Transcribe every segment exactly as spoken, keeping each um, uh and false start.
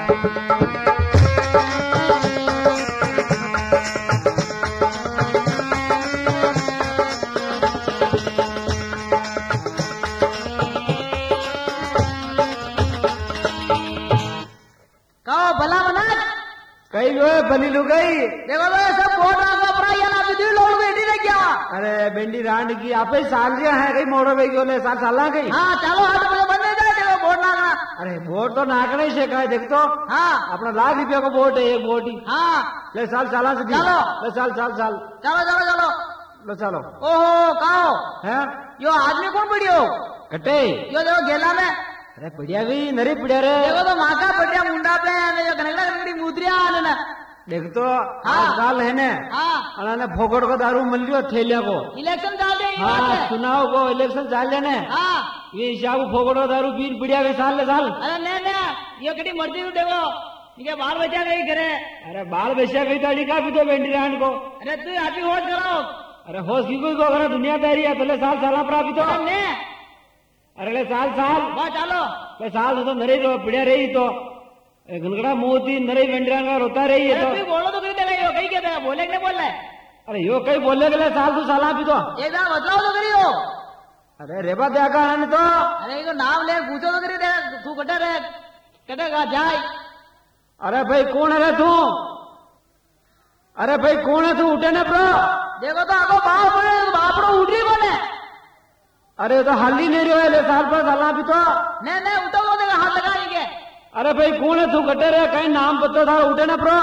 कई जो है बनी लू गई देखो तो सब बोल रहा था अपना ये ना भी लोग बेटी ने क्या अरे बेंडी रांड की आप ही साल जिया है कई मोड़ो गई बोले साल साला गई हाँ चलो हाथ मुझे बंद नहीं जाए देखो बोट नाकना अरे वोट तो नाकना ही शेखा है देख तो हाँ अपना लाख रुपया को वोट है एक वोट ही हाँ ले साल साला से दी चलो। ले साल साल साल चलो चलो चलो लो चलो ओहो कहो है यो आदमी कौन पड़ी हो कटे यो देखो गेला में अरे पड़िया गई नरी पड़िया रे देखो तो माँ का पटिया मुंडा पे ने जो कनकड़ा कनकड़ी मुद्रिया आने ना देख तो हाँ। आजकल है ने हाँ अरे फोकट को दारू मिल लियो थैलिया को इलेक्शन चाल रहे हैं हाँ चुनाव को इलेक्शन चाल लेने हाँ ये हिसाब फोकट को दारू पीन पड़िया गई साल ले साल अरे नहीं नहीं ये कटी मर्जी तो देखो ये बाल बच्चा गई करे अरे बाल बच्चा गई ताड़ी का भी तो बेंडी रांड को अरे तू हाथी होश करो अरे होश की कोई को अगर दुनियादारी है पहले साल साला प्राप्त तो ने अरे ले साल साल बस चलो ले साल तो नरे तो पड़िया रही तो गनगड़ा मोती नरे बेंडी रांड का रोता रही है अरे तो तू बोलो तो कहीं देगा यो कहीं क्या देगा बोले कि नहीं बोल रहा है अरे यो कई बोले गले साल तू साला भी तो एक बार बतलाओ तो करियो अरे रेबा दया का है तो अरे ये नाम ले पूछो तो करी दे तू कटे रे कटेगा जाए अरे भाई कौन है रे तू अरे भाई कौन है तू उठे ना प्रो देखो तो आगो बाप पड़े बापड़ो उठ रही बोले अरे तो हाली नहीं रहो ले साल पर साला भी तो नहीं नहीं उठो तो देखा हाथ लगाएंगे अरे भाई कौन है तू कटे रे कहीं नाम पता था उठे ना प्रो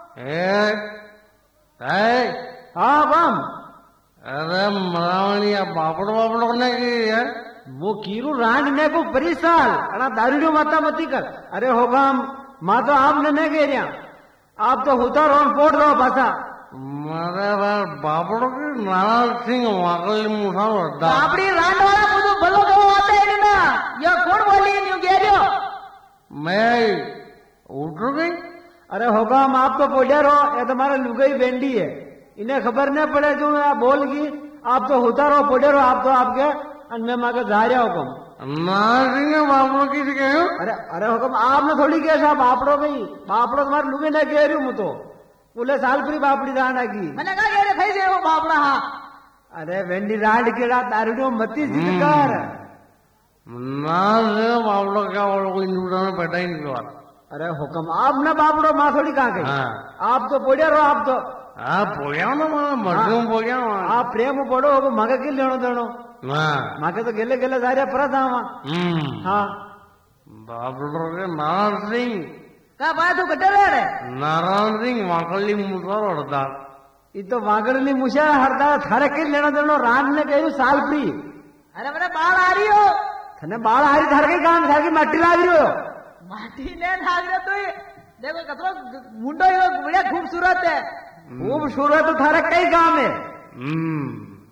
हाँ बम अरे मरावणिया बापड़ो बापड़ो ने की यार वो कीरू रांड ने को परिसाल अरे दारू माता मती कर अरे हो गम माँ तो आप ने नहीं कह रहा आप तो होता रोन पोट रहो भाषा मारे बार बापड़ो की नारायण सिंह वाकली मुठा वर्दा आपड़ी रांड वाला मुझे भलो तो आते है ना ये कौन बोली न्यू कह रहे हो मैं उठ गई अरे होगा हम आप तो पोड़िया रहो ये तुम्हारा लुगाई बेंडी है इन्हें खबर नहीं पड़े जो आप बोलगी आप तो होता रहो पोड़िया रहो आप तो आपके अन्य माँ के जा रहे हुक्म नारायण सिंह बापड़ो की कहो अरे अरे हुक्म आपने थोड़ी कहा साहब बापड़ो भाई बापड़ो तुम्हारे लुगे नहीं कह रही हूँ तो बोले साल पूरी बापड़ी रांड की मैंने कहा कह रहे भाई से वो बापड़ा हाँ अरे वेंडी रांड के रात दारू मती जिद कर नारायण सिंह बापड़ो क्या वालों को इंदुड़ा में बैठा ही नहीं बात अरे हुक्म आप ना बापड़ो माँ थोड़ी कहाँ गई हाँ आप तो पोड़िया रहो आप तो हाँ पोया ना मां मर्दों पोया आप प्रेम पड़ो हो मगे के लेनो देनो हाँ माके तो गेले गेले जा रहा पर था हम्म हाँ बापड़ो के नारायण सिंह क्या बात तू कटे रहे रे नारायण सिंह वाकली मुठा वर्दा ये तो वागड़नी मुशा हरदा थारे के लेनो देनो रान ने कहू साल फ्री अरे मेरे बाल आ रही हो थने बाल हारी थार के काम थार की मट्टी लाग रही हो माटी ने भाग रहे तू देखो कतरो मुंडो यो बड़ा खूबसूरत है खूबसूरत तो थारे कई काम है हम्म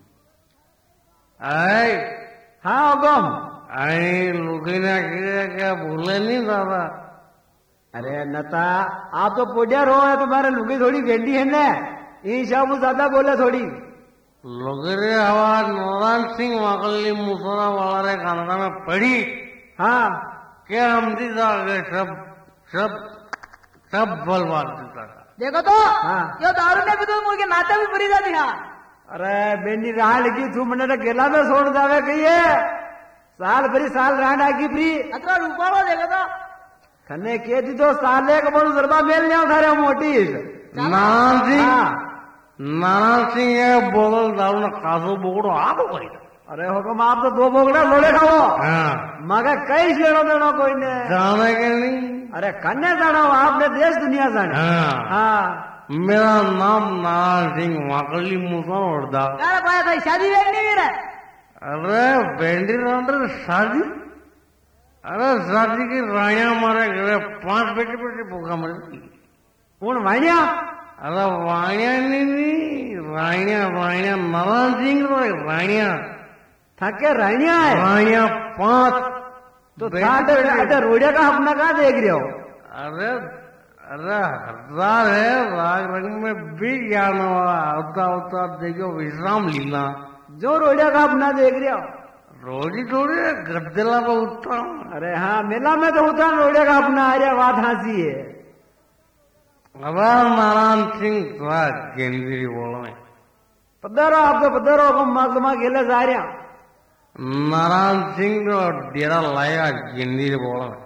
आए हाँ गम आए लुकीना क्या भूले नहीं दादा अरे नता आप तो पोडिया रो है तुम्हारे लुगी थोड़ी गेंडी है ना ये सब ज्यादा बोले थोड़ी लोगरे हवा नारायण सिंह वाकली मुसरा वाला रे खाना में पड़ी हाँ क्या हम दी सब सब सब बलवाद देता था देखो तो हाँ। यो दारू ने भी तो मुझे नाते भी बुरी जाती हाँ अरे बेंडी रांड की तू मैंने गेला में छोड़ जावे कही है साल भरी साल रांड आगी फ्री अतरा रूपा वो देखो तो थने के दी तो साले का बड़ू जरबा मेल जाओ थारे मोटी नारायण सिंह हाँ नारायण सिंह ये बोल दारू ना कासो बोगड़ो आप भाई अरे हुक्म आप तो दो बोगड़ा लोड़े खाओ हाँ मगर कई लेनो देनो कोई ने जाने के नहीं अरे कन्या जाना हो आपने देश दुनिया जाना हाँ हाँ मेरा नाम नारायण सिंह वाकली मुसरा वर्दा क्या पाया था शादी वेग नहीं मेरा अरे बेंडी रांडर शादी अरे शादी की राया मारे घरे पांच बेटे बेटे भूखा मरी कौन वाणिया अरे वाणिया नहीं राणिया राणिया नारायण सिंह राणिया थके राणिया है राणिया पांच तो अच्छा रोडिया का अपना कहाँ देख रहे हो अरे अरे हजार है राग रंग में भी ज्ञान वाला होता होता देखो विश्राम लीला जो रोडिया का अपना देख रहे हो रोजी थोड़ी गद्देला पर उठता हूँ। अरे हाँ मेला में तो उतरा रोड़ेगा अपना अरे बात हंसी है। अब नारायण सिंह थोड़ा गेंदी बोल रहे पधारो आप तो पधारो को माँ तो माँ गेले जा रहे नारायण सिंह तो डेरा लाया गेंदी बोल रहे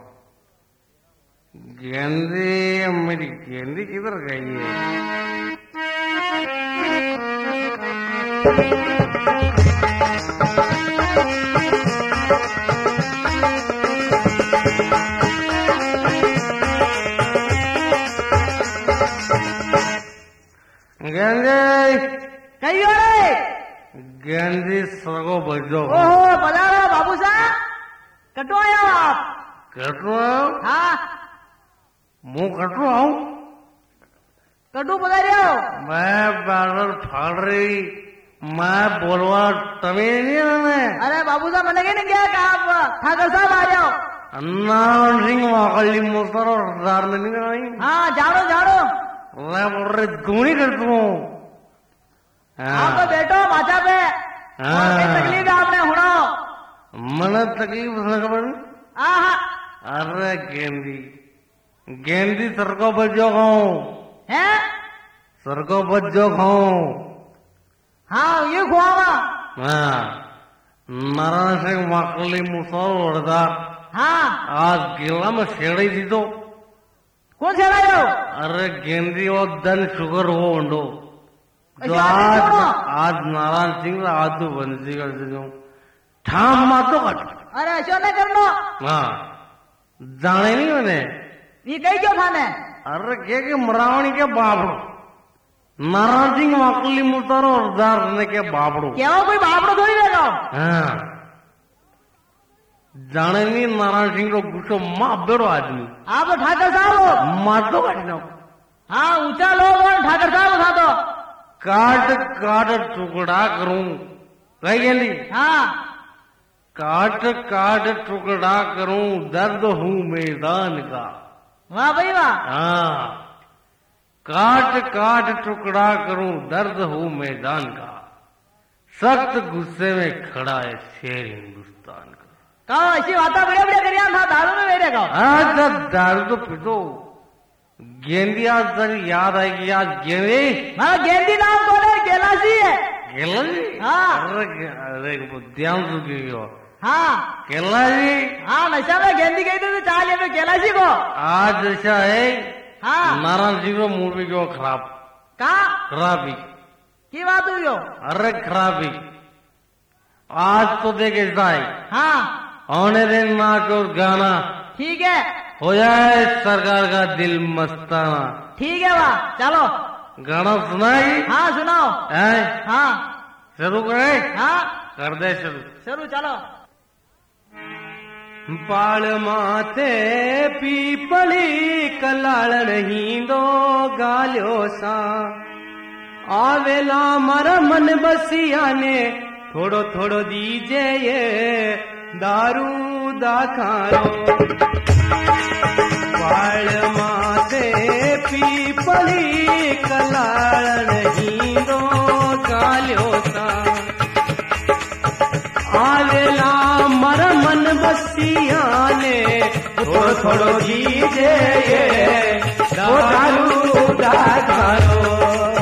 गेंदी मेरी गेंदी किधर गई है? गेंदी कही हो रे गेंदी सगो बजो ओहो पधारो बाबू साहब कटो आयो आप कटो हाँ मुंह कटो आऊं कटू पधारे हो मैं बैनर फाड़ रही मैं बोलवा तभी नहीं रहने अरे बाबू साहब मैंने नहीं क्या कहा आप ठाकर साहब आ जाओ नारायण सिंह वाकली मोतर और दार में नहीं रही हाँ जाड़ो जाड़ो मैं बोल रही दूनी करता हूँ आप तो बैठो माचा पे और क्या तकलीफ है आपने हुड़ो मन तकलीफ न खबर आहा अरे गेंदी गेंदी सर को बजो खाऊं है सर को बजो खाऊं हाँ ये खुआवा हाँ नारायण सिंह वाकली मुसर और दार हाँ आज गिला में शेड़ी दी दो कौन से लाए हो अरे गेंदी और धन शुगर हो उंडो जो ऐसा आज क्यों? आज नारायण सिंह आज तो बंसी कर दो ठाम मातो कट अरे ऐसा नहीं करना हाँ जाने नहीं मैंने ये कही क्यों खाने अरे के के मरावणी के बाबड़ो नारायण सिंह वाकली मुतारो और दार ने के बाबड़ो क्या वो कोई बापड़ो थोड़ी देगा हाँ जाने नहीं नारायण सिंह रो गुस्सो माँ बेड़ो आदमी आप तो ठाकर साहब हो मातो कट ना हाँ ऊंचा लोग और ठाकर साहब था तो काट काट टुकड़ा करूं कही गेली हाँ काट काट टुकड़ा करूं दर्द हूं मैदान का वाह भाई वाह हाँ काट काट टुकड़ा करूं दर्द हूं मैदान का सख्त गुस्से में खड़ा है शेर हिंदुस्तान का कहो ऐसी बातें बड़े बड़े करिया था दारू में बैठे का अच्छा दारू तो पीतो गेंदी आज तक याद आएगी आज गेंदी हाँ गेंदी नाम कौन है कैलाशी है केला जी हाँ। अरे अरे ध्यान से क्यों हाँ केला जी हाँ नशा में गेंदी गई थी तो चाह लिया तो कैलाशी को आज ऐसा है हाँ नारायण सिंह को मूवी क्यों खराब कहा खराबी की बात हुई हो अरे खराबी आज तो देख ऐसा है हाँ आने दिन नाच और गाना ठीक है हो जाए सरकार का दिल मस्ताना ठीक है वाह चलो गाना सुनाई हाँ सुनाओ है हाँ शुरू करे हाँ कर दे शुरू शुरू चलो पाल माते पीपली कलाल नहीं दो गालो सा आवेला मारा मन बसिया ने थोड़ो थोड़ो दीजे ये दारू दा खारो पाल माते पीपली कलाल नहीं दो गालो सा आवेला मर मन बसिया ने थोड़ो थोड़ो दीजे ये दारू दा खारो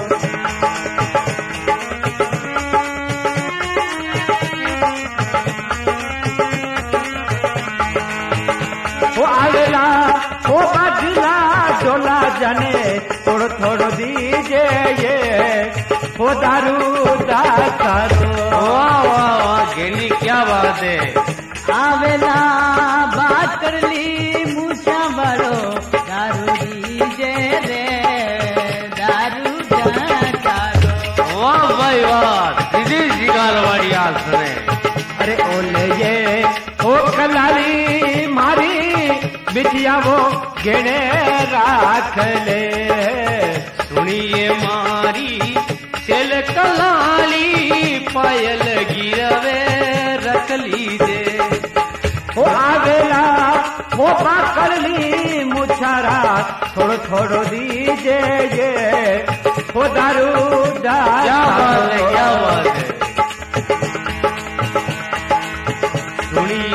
वो आवेला वो बाजला डोला जाने थोड़ो थोड़ो दीजे ये वो दारू दा खारो वाह वाह वाह गेली क्या बात है आवेला बात कर ली मूछा बड़ो दारू दीजे रे दारू दारू वाह भाई वाह दीदी शिकार वाली आज सुने अरे ओले ये ओ कलाली मारी बिटिया वो गेने राख ले सुनिए मारी चल कलाली पायल गिरवे रख लीजे वो आवेला वो बात कर ली मुछारा थोड़ो थोड़ो दीजे ये वो दारू दा क्या बात है क्या बात है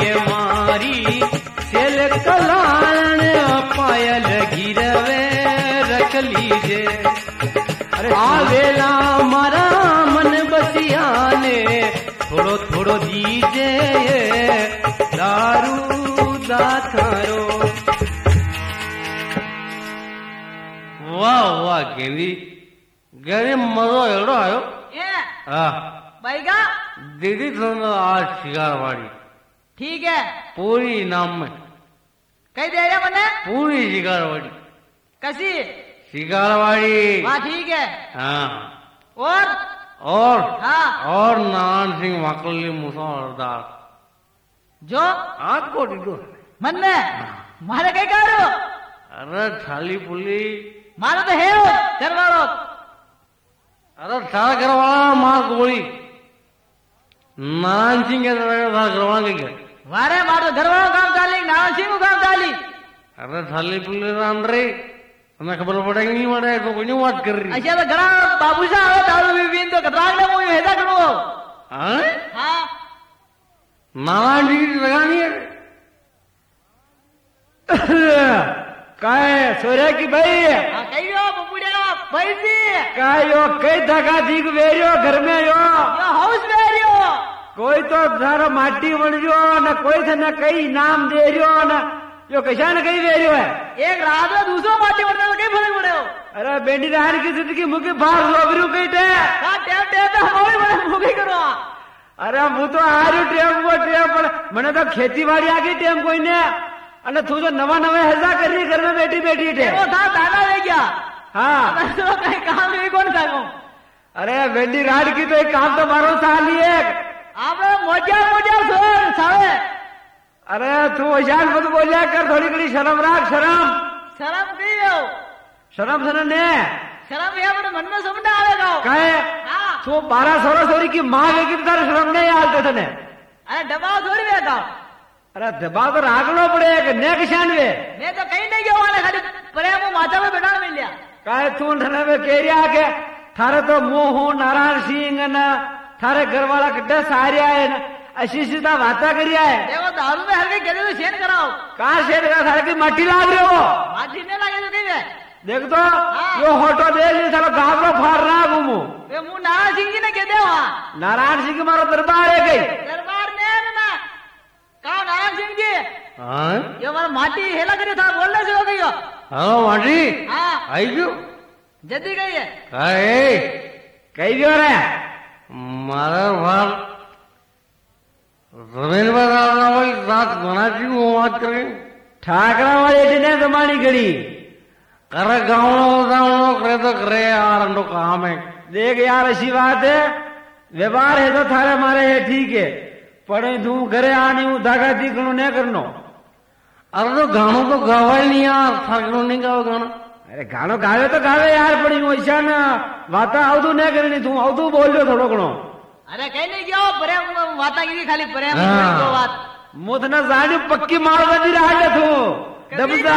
ये मारी सेल कलाण पायल गिरवे रख लीजे। अरे आवेला मारा मन बसियाने थोड़ो थोड़ो दीजे दारू दाथारो। वाह वाह गेंदी गेंदी मजो एड़ो आयो। ये हाँ भाई का दीदी तुम आज शिकारवाड़ी ठीक है पूरी इनाम में कई दे रहे मने पूरी शिकारवाड़ी कसी शिकारवाड़ी। हाँ ठीक है हाँ और और हाँ और नारायण सिंह वाकली मुसलदार जो आपको दीदो मन में मारे कई करो। अरे थाली पुली मारो तो है वो चरवाड़ो। अरे सारा करवाना मार गोली नारायण सिंह के सारा करवाना के वारे मारो घरवाड़ो काम चाली नारायण सिंह को काम चाली। अरे थाली पुली रान रे तुम्हें खबर पड़ेगी नहीं पड़े तो कोई नहीं बात कर रही। अच्छा तो घड़ा बाबू साहब दारू भी पीन तो कतराग ने मुझे हेदा करो। हाँ हाँ नारायण जी की लगानी है काय सोरे की भाई हाँ कही हो बबुड़िया पैसी काय यो कई धका दीग वेरियो घर में यो यो हाउस में रहियो कोई तो सारा माटी बन जो न कोई थे न कई इनाम दे रियो न यो कैसा न कई वेरियो है। एक रात में दूसरो माटी बढ़ता तो कई फर्क पड़े हो। अरे बेटी राहन की जिंदगी मुझे बाहर लोबरू कई थे। हाँ टेम टेम तो हमारे बड़े मुझे करो। अरे मु तो आ रही टेम को टेम पर मैंने तो खेती बाड़ी आ गई टेम कोई ने अने तू जो नवा नवा हजा कर रही घर में बैठी बैठी थे। वो था दाना ले गया। हाँ तो कहीं काम भी कौन था। अरे बेटी राहन की तो एक काम तो मारो साल ही एक आप मोजा मोजा सोर सावे। अरे तू होशियार मत बोलिया कर थोड़ी घड़ी शर्म राख शर्म शर्म नहीं हो शर्म सर ने शर्म यहाँ पर मन में समझ आवेगा। कहे हाँ तू बारह सोलह सोरी की माँ की तरह शर्म नहीं आते थे ने। अरे दबाव थोड़ी बेटा अरे दबाव तो राखना पड़ेगा ने किसान वे मैं तो कहीं नहीं गया वाले खाली प्रेम माता में बैठा मिल गया। कहे तू धने में केरिया के थारे तो मुंह हूँ नारायण सिंह न थारे घर वाला कड्डा सारिया है न अशी सीधा बाता करिया है। देखो दारू में हर कहीं गले तो शेर कराओ। कहाँ शेर का थारे की मट्टी लाग रहे हो माटी नहीं लगे तो कहीं देख तो यो होटो दे ली सालो गावरो फाड़ रहा घूमू वे मुंह नारायण सिंह जी ने कहते वहाँ नारायण सिंह की मारो दरबार है गई दरबार ने ना कहा नारायण सिंह जी हाँ ये हमारा माटी हेला करे था बोलने से हो गई हो। हेलो माटी हाँ आई क्यों जल्दी गई है कहे कई भी हो रहा है मारा बार जमीन पर आना वाली रात बनाती हूँ बात करें ठाकरा वाले ने जमानी घड़ी करे गाँव गाँव करे तो करे यार अंडो काम है। देख यार ऐसी बात है व्यवहार है तो थारे मारे है ठीक है पढ़े तू घरे आनी हूँ धागा दिखनो नहीं करनो। अरे तो गानो तो गावा ही नहीं यार थाकनो नहीं गाओ गाना। अरे गानो गावे तो गावे यार पड़ी हूँ ऐसा न वाता आवतू नहीं करनी तू आवतू बोल लो थोड़ो घणो। अरे कहीं नहीं गया प्रेम माता की खाली प्रेम हाँ। तो बात मुझ न जानी पक्की मार बजी रहा है तू दबदा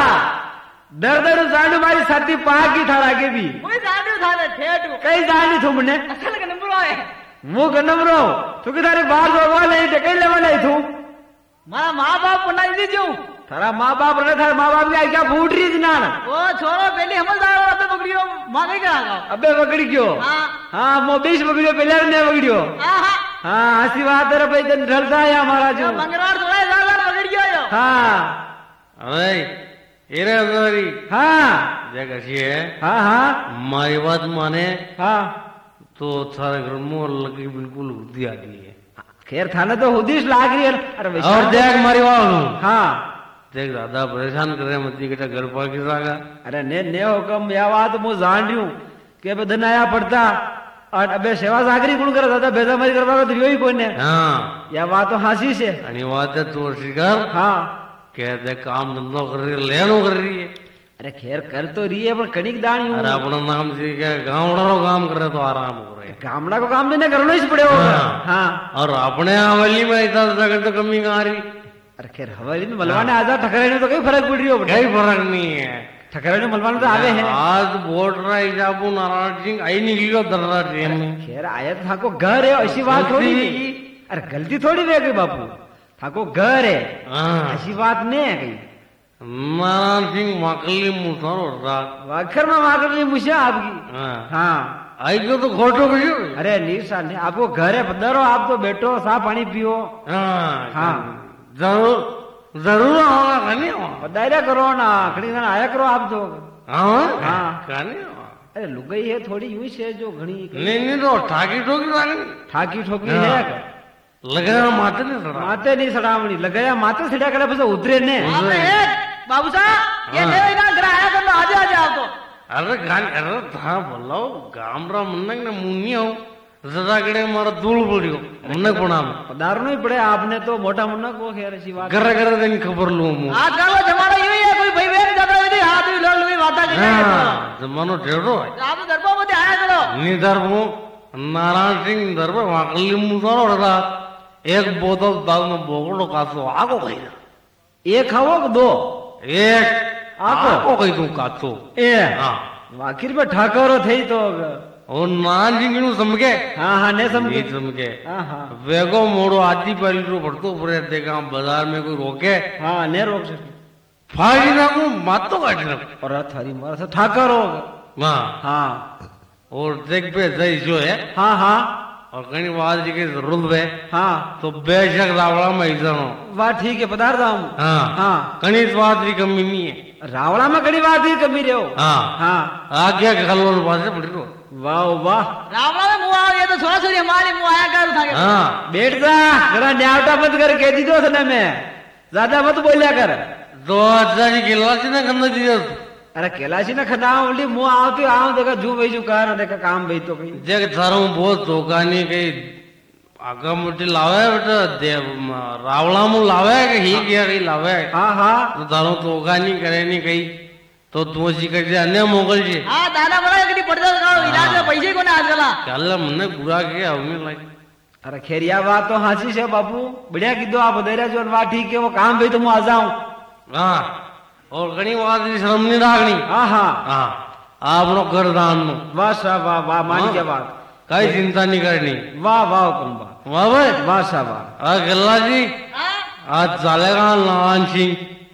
दर दर जानी मारी साथी पाक की थारा के भी मुझे जाने था ना ठेठ कई जानी तू मुने असल का नंबर है मुंह का नंबर तू कि तारी बार जोगवा नहीं टके लेवा नहीं तू मारा माँ बाप पुना दी जो थारा माँ बाप रहे थारे माँ बाप की क्या फूट रही थी ना वो छोरो पहले समझदार हो तो बकरियों मांगे करा अबे बकरी क्यों हाँ हाँ मो बीस बकरियों पहले ने बकरियों हाँ हाँ हंसी बात है भाई जन डरता है हमारा जो मंगलवार थोड़ा ज्यादा बकरियों हो। हाँ अरे इरे अंदरी हाँ देख ऐसी है हाँ हाँ मारी बात माने हाँ तो थारे घर में लगी बिल्कुल बुद्धि आ गई है। खैर थाने तो हुदीस लाग रही है अरे वैसा- और देख मारी बात हाँ देख दादा परेशान करे मत बेटा घर पर की रागा। अरे ने ने हुकम या बात मुझे जान रही हूँ कि अब धन आया पड़ता और अबे सेवा सागरी गुण कर दादा बेजा मरी करवा तो रियो ही कोई ने हाँ या बात तो हंसी से आणि बात है तू शिकार हाँ कहते काम धंधो कर रही है लेनो कर रही है। अरे खैर कर तो रही है पर कणिक दानी हूँ अरे अपना नाम से क्या गाँव काम करे तो आराम हो रहे गामड़ा को काम तो नहीं करना ही पड़े होगा हाँ। हाँ और अपने हवेली में इतना जगह तो कमी कहाँ रही। अरे खैर हवेली में मलवाने आजा ठकरे ने तो कई फर्क पड़ रही हो कोई फर्क नहीं है ठकरे ने मलवाने तो आवे है आज बोल रहा है जाबू नारायण सिंह आई निकलियो दर्रा ट्रेन में खैर आया तो थाको घर है ऐसी बात थोड़ी नहीं अरे गलती थोड़ी रह गई बापू ठाको घर है हाँ ऐसी बात नहीं है कहीं नारायण सिंह माकली मुसार होता वाखर में माकर ली मुझे आपकी हाँ हाँ आई को तो खोटो कहियो अरे नहीं सर नहीं आपको घर है पधारो आप तो बैठो सा पानी पियो हाँ हाँ जरूर जरूर आऊंगा खाने पधारा करो ना खड़ी खाना आया करो आप तो हाँ हाँ। खाने अरे लुगाई है थोड़ी यूं से जो घनी नहीं नहीं तो ठाकी ठोकी लागे ठाकी ठोकी हाँ। है लगाया माते नहीं सड़ा माते नहीं सड़ावणी लगाया माते सड़िया करे बस उतरे ने आप एक बाबू साहब ये हाँ। नहीं ना घर आया कर लो आजे आजे आप तो अरे गान अरे था बोलो गामरा मुन्नक ने मुन्नी हो जरा कड़े मारा धूल पड़ियो मुन्नक पड़ा में पधारनो ही पड़े आपने तो मोटा मुन्ना को खैर ऐसी बात कर कर दिन खबर लूं मु आजकल वो जमाना यूं ही है कोई भाई बहन ज्यादा नहीं हाथ भी लोग भी बात करते हैं हाँ जमानो ढेरो है तो आप तो दरबार में आया करो नी दरबो नारायण सिंह दरबो वाकली मुसार होता एक बोतल दाल में बोगड़ो कासो आगो गई एक खाओ कि दो एक आको? आको गई तू कासो ए हाँ आखिर में ठाकरो थे तो और नारायण सिंह नु समझे हाँ हाँ ने समझे नहीं समझे हाँ हाँ वेगो मोड़ो आदि पहली रो पड़तो पड़े देखा बाजार में कोई रोके हाँ ने रोक सके फाड़ी ना को मातो काट ना और थारी मारा से ठाकरो हाँ हाँ और देख पे सही जो है हाँ हाँ और कहीं बात जी की जरूरत है हाँ तो बेशक रावड़ा में इधर हो वाह ठीक है पधार दाऊ हाँ हाँ कहीं स्वाद की कमी नहीं है रावड़ा में कड़ी बात ही कमी रहो हाँ हाँ आज्ञा के खलवन पास से पड़ी रो वाह वाह रावणा में मुंह आ गया तो सोना सोनी हमारी मुंह आया कर उठा के हाँ बैठ जा जरा न्यावटा मत कर कह दी दो सने में ज्यादा मत बोलिया कर दो हजार की गिलास ना करना चाहिए अरे कैलाशी ना खनाओ बोली मुंह आवती आओ देखा जू भाई जू कार देखा काम भाई तो कहीं देख थारो बहुत धोखानी कहीं आगा मुट्ठी लावे बेटा देव रावड़ा मुंह लावे कि ही किया कहीं लावे हाँ हाँ तो थारो धोखानी करे नहीं कहीं तो तू सी कर दे अन्य मोगल जी हाँ दादा बड़ा कभी पड़ता था इलाज में पैसे को ना आजकल कल हमने बुरा किया हमें लाइक अरे खैरिया बात तो हासी से बापू बढ़िया की दो आप दे रहे जो वाह ठीक है वो काम भाई तो मुँह आ जाऊं हाँ और घनी बात की शर्म नहीं राखनी हाँ हाँ हाँ आपनो कर दान नो वाह शाह वाह वाह मान हाँ। क्या बात कई चिंता नहीं करनी वाह वाह हुकुम वाह वाह भाई वाह शाह वाह आ गल्ला जी हाँ आज चालेगा नारायण सिंह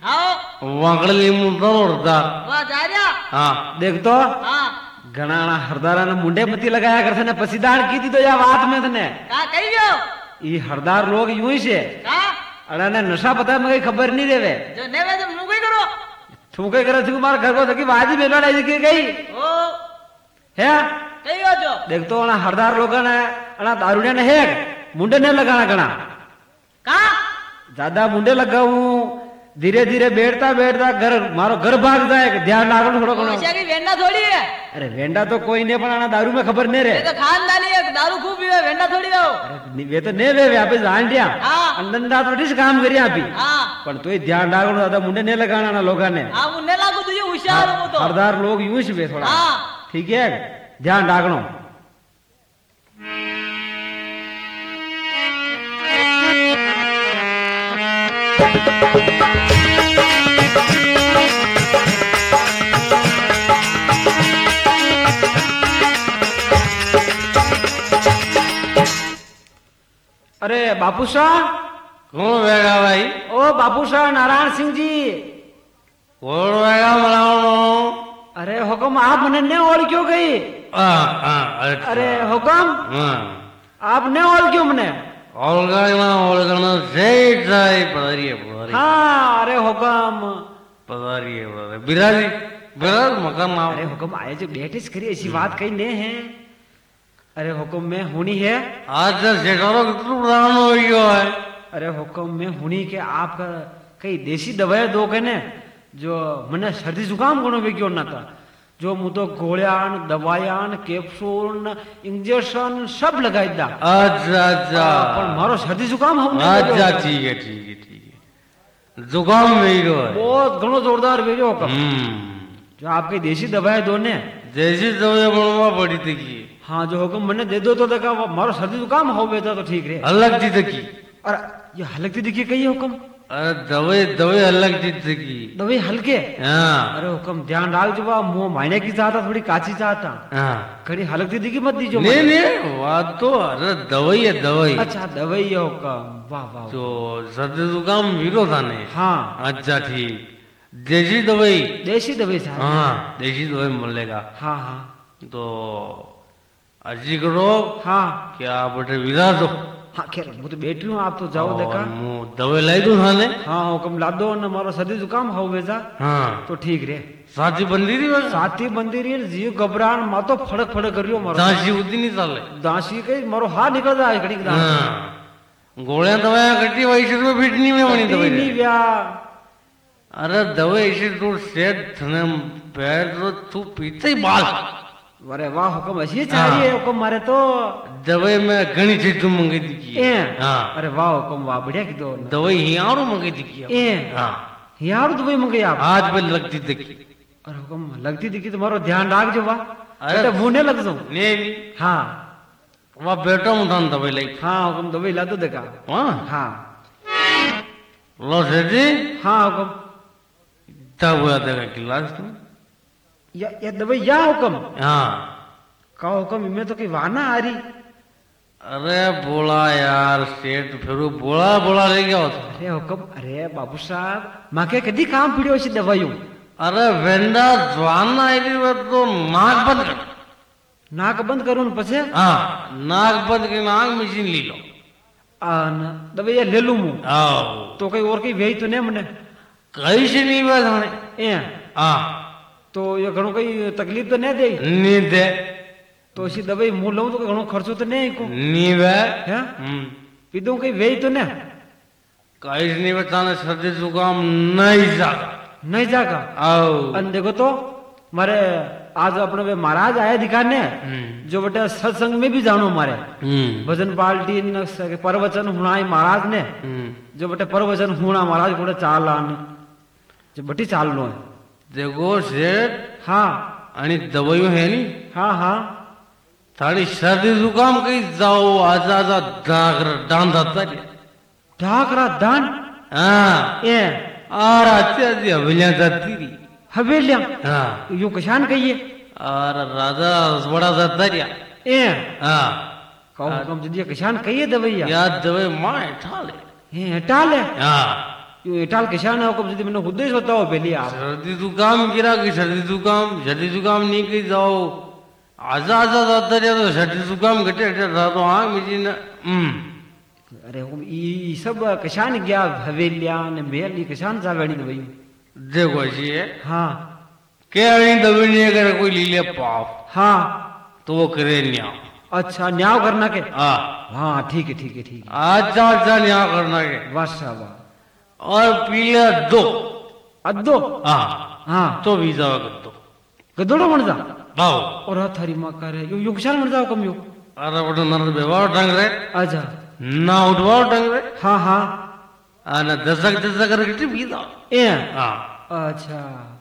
हाँ वाकड़ली मुंडर उड़ता वाह जा रहा हाँ देख तो हाँ घना हरदारा ने मुंडे मती लगाया कर ने पसीदान की थी तो या बात में तने कहा कही गयो ये हरदार लोग यूं ही से कहा अरे ने नशा पता मगे खबर नहीं देवे जो ने वे तुम कोई करो थूके करे थू मार घर को थकी बाजी में लड़ाई की गई ओ है कही गयो जो देख तो ना हरदार लोग ने अना दारूड़िया ने है मुंडे ने लगाना घना कहा ज्यादा मुंडे लगाऊ धीरे धीरे बैठता बैठता घर मारो घर भाग जाए ध्यान लागो थोड़ा घणो ऐसा की वेंडा थोड़ी है अरे वेंडा तो कोई नहीं पण आना दारू में खबर नहीं रे ये तो खानदानी है दारू खूब पीवे वेंडा थोड़ी हो अरे वे तो नहीं वे वे आपे जान दिया हाँ। अंदर तो डिस काम करी आपी हाँ पण तोय ध्यान लागो ज्यादा मुंडे नहीं लगाना ना लोगा ने हाँ मुन्ने लागू तुझे होशियार हो तो हरदार लोग यूं ही वे थोड़ा हाँ ठीक है ध्यान राखनो अरे बापू शाह कौन वेगा भाई ओ बापू शाह नारायण सिंह जी कौन वेगा मनाओ अरे हुक्म आप मने ने ओढ़ क्यों गई हाँ हाँ अच्छा अरे हुक्म हाँ आप ने ओढ़ क्यों मने ओलगाना ओलगाना जय जय पधारी है पधारी हाँ अरे हुक्म पधारी है पधारी बिराजी बिराज मकान नाम अरे हुक्म आए जो बेटिस करी ऐसी बात कही ने है अरे हुक्म में होनी है आज से शेखारो कितना पुराना हो गया है अरे हुक्म में होनी के आपका कई देसी दवाई दो के ने जो मने सर्दी जुकाम कोनो भी क्यों ना था जो मुँह तो गोलियान दवायान कैप्सूल इंजेक्शन सब लगाई दा अच्छा अच्छा पर मारो सर्दी जुकाम हम अच्छा ठीक है ठीक है ठीक है जुकाम में गयो है बहुत घणो जोरदार भेजो हुक्म हम्म जो आपकी देसी दवाई दो ने जैसी दवाई बनवा पड़ी थी की हाँ जो हुक्म मैंने दे दो तो देखा वो मारो सर्दी जुकाम हो बेटा तो ठीक रहे अलग थी की अरे ये हल्की दिखी कही हुक्म अरे दवाई दवाई अलग थी की दवाई हल्के हाँ अरे हुक्म ध्यान डाल जो मुंह महीने की चाहता थोड़ी काची चाहता हाँ खड़ी हल्की दिखी मत दीजो नहीं नहीं बात तो अरे दवाई है दवाई अच्छा दवाई है हुक्म वाह वाह जो सर्दी जुकाम वीरो था ने हाँ अच्छा ठीक देसी दवाई देसी दवाई साहब हाँ देसी दवाई मिलेगा हाँ हाँ तो अजी करो हाँ क्या बटे विदा दो हाँ खैर वो तो बैठी हूँ आप तो जाओ देखा मु दवाई लाई दूं थाने हाँ हुक्म ला दो न मारो सर्दी जुकाम हो वेजा हाँ तो ठीक रे साथी बंदी रही बस साथी बंदी रही जीव घबरान मा तो फड़क फड़क करियो मारो दासी उदी नहीं चाले दासी के मारो हाथ निकल जाए घड़ी दासी हाँ गोलियां दवाइयां कटी वही से में फिट नहीं में बनी दवाई नहीं व्या अरे दवाई ऐसे तो सेट थने पैर तो तू पीते ही बाल अरे वाह हुक्म ऐसी चाहिए हुक्म मारे तो दवाई में घनी चीज तुम मंगी थी ए हाँ अरे वाह हुक्म वाह बढ़िया की दो दवाई हियारो मंगी थी ए हाँ यार दवाई मंगे आप आज पे लगती देखी अरे हुक्म लगती दिखी तो मारो ध्यान राख जो वाह अरे अरे मुंह नहीं लग जाऊं नहीं हाँ वह बेटा उठान दवाई लाई हाँ हुक्म दवाई ला दो देखा हाँ हाँ लो सेठी हाँ हुक्म तब हुआ देगा गिलास तुम या या दवाई या हुक्म हाँ का हुक्म इनमें तो कहीं वाना आ रही अरे बोला यार सेठ फिर बोला बोला रह गया होता अरे हुक्म अरे बाबू साहब माके कदी काम पीड़ियो सी दवाइयों अरे वेंडा ज्वान आयली वे तो नाक बंद कर नाक बंद करूं न पछे हाँ नाक बंद के नाक मशीन ली लो आ न दवाई ये ले लूं मु आओ तो कहीं और कहीं वेही तो नहीं मने कहीं से नहीं हुआ थाने ए हाँ तो ये घणो कहीं तकलीफ तो नहीं दे नहीं दे तो इसी दवाई मुंह लऊं तो घणो खर्चो तो नहीं को नहीं वे हैं हम्म पीदो कहीं वेही तो नहीं कहीं से नहीं बताने सर्दी जुकाम नहीं जागा नहीं जागा आओ अन देखो तो मारे आज अपने वे महाराज आए दिखाने हम्म जो बटे सत्संग में भी जानो मारे हम्म भजन पार्टी न सके प्रवचन हुणाई महाराज ने हम्म जो बटे प्रवचन हुणा महाराज को चाल आन जो बटी चाल लो है देखो सेठ हाँ आणि दवाई है नी हाँ हाँ थारी सर्दी जुकाम कहीं जाओ आजा आजा दाग डांद जाता ढाकरा दान हाँ ए और अच्छे अच्छे हवेलियां जाती रही हवेलियां हाँ यू कशान कहिए और राजा बड़ा जाता रहा ए हाँ कहो कम जदिया कशान कहिए दवैया याद दवाई माँ ठाले ए टाल है हाँ यू टाल कशान है कम जदी मैंने खुद ही बताओ पहले आप सर्दी जुकाम गिरा कि सर्दी जुकाम सर्दी जुकाम नहीं कहीं जाओ आजा आजा जाता रहा तो सर्दी जुकाम घटे घटे रहा तो हाँ मुझे न हम्म अरे हुकुम ई सब कशान गया हवेलियां ने महल ई कशान जावेणी दवाई देखो ऐसी है हाँ क्या दवाई नहीं अगर कोई ले लिया पाप हाँ तो वो करे न्याय अच्छा न्याय करना के हाँ हाँ ठीक है ठीक है ठीक है अच्छा अच्छा न्याय करना के वाह शाह वाह और पीले दो अद्दो हाँ हाँ तो वीजा कर दो गदोड़ो बन जा भाव और थारी माँ करे यू यू कशान बन जाओ कम यू अरे बड़ा नर व्यवहार ढंग रहे अच्छा ना उठवाओ ढंग रहे हाँ हाँ आना दशक दशक करके वीजा ए हाँ अच्छा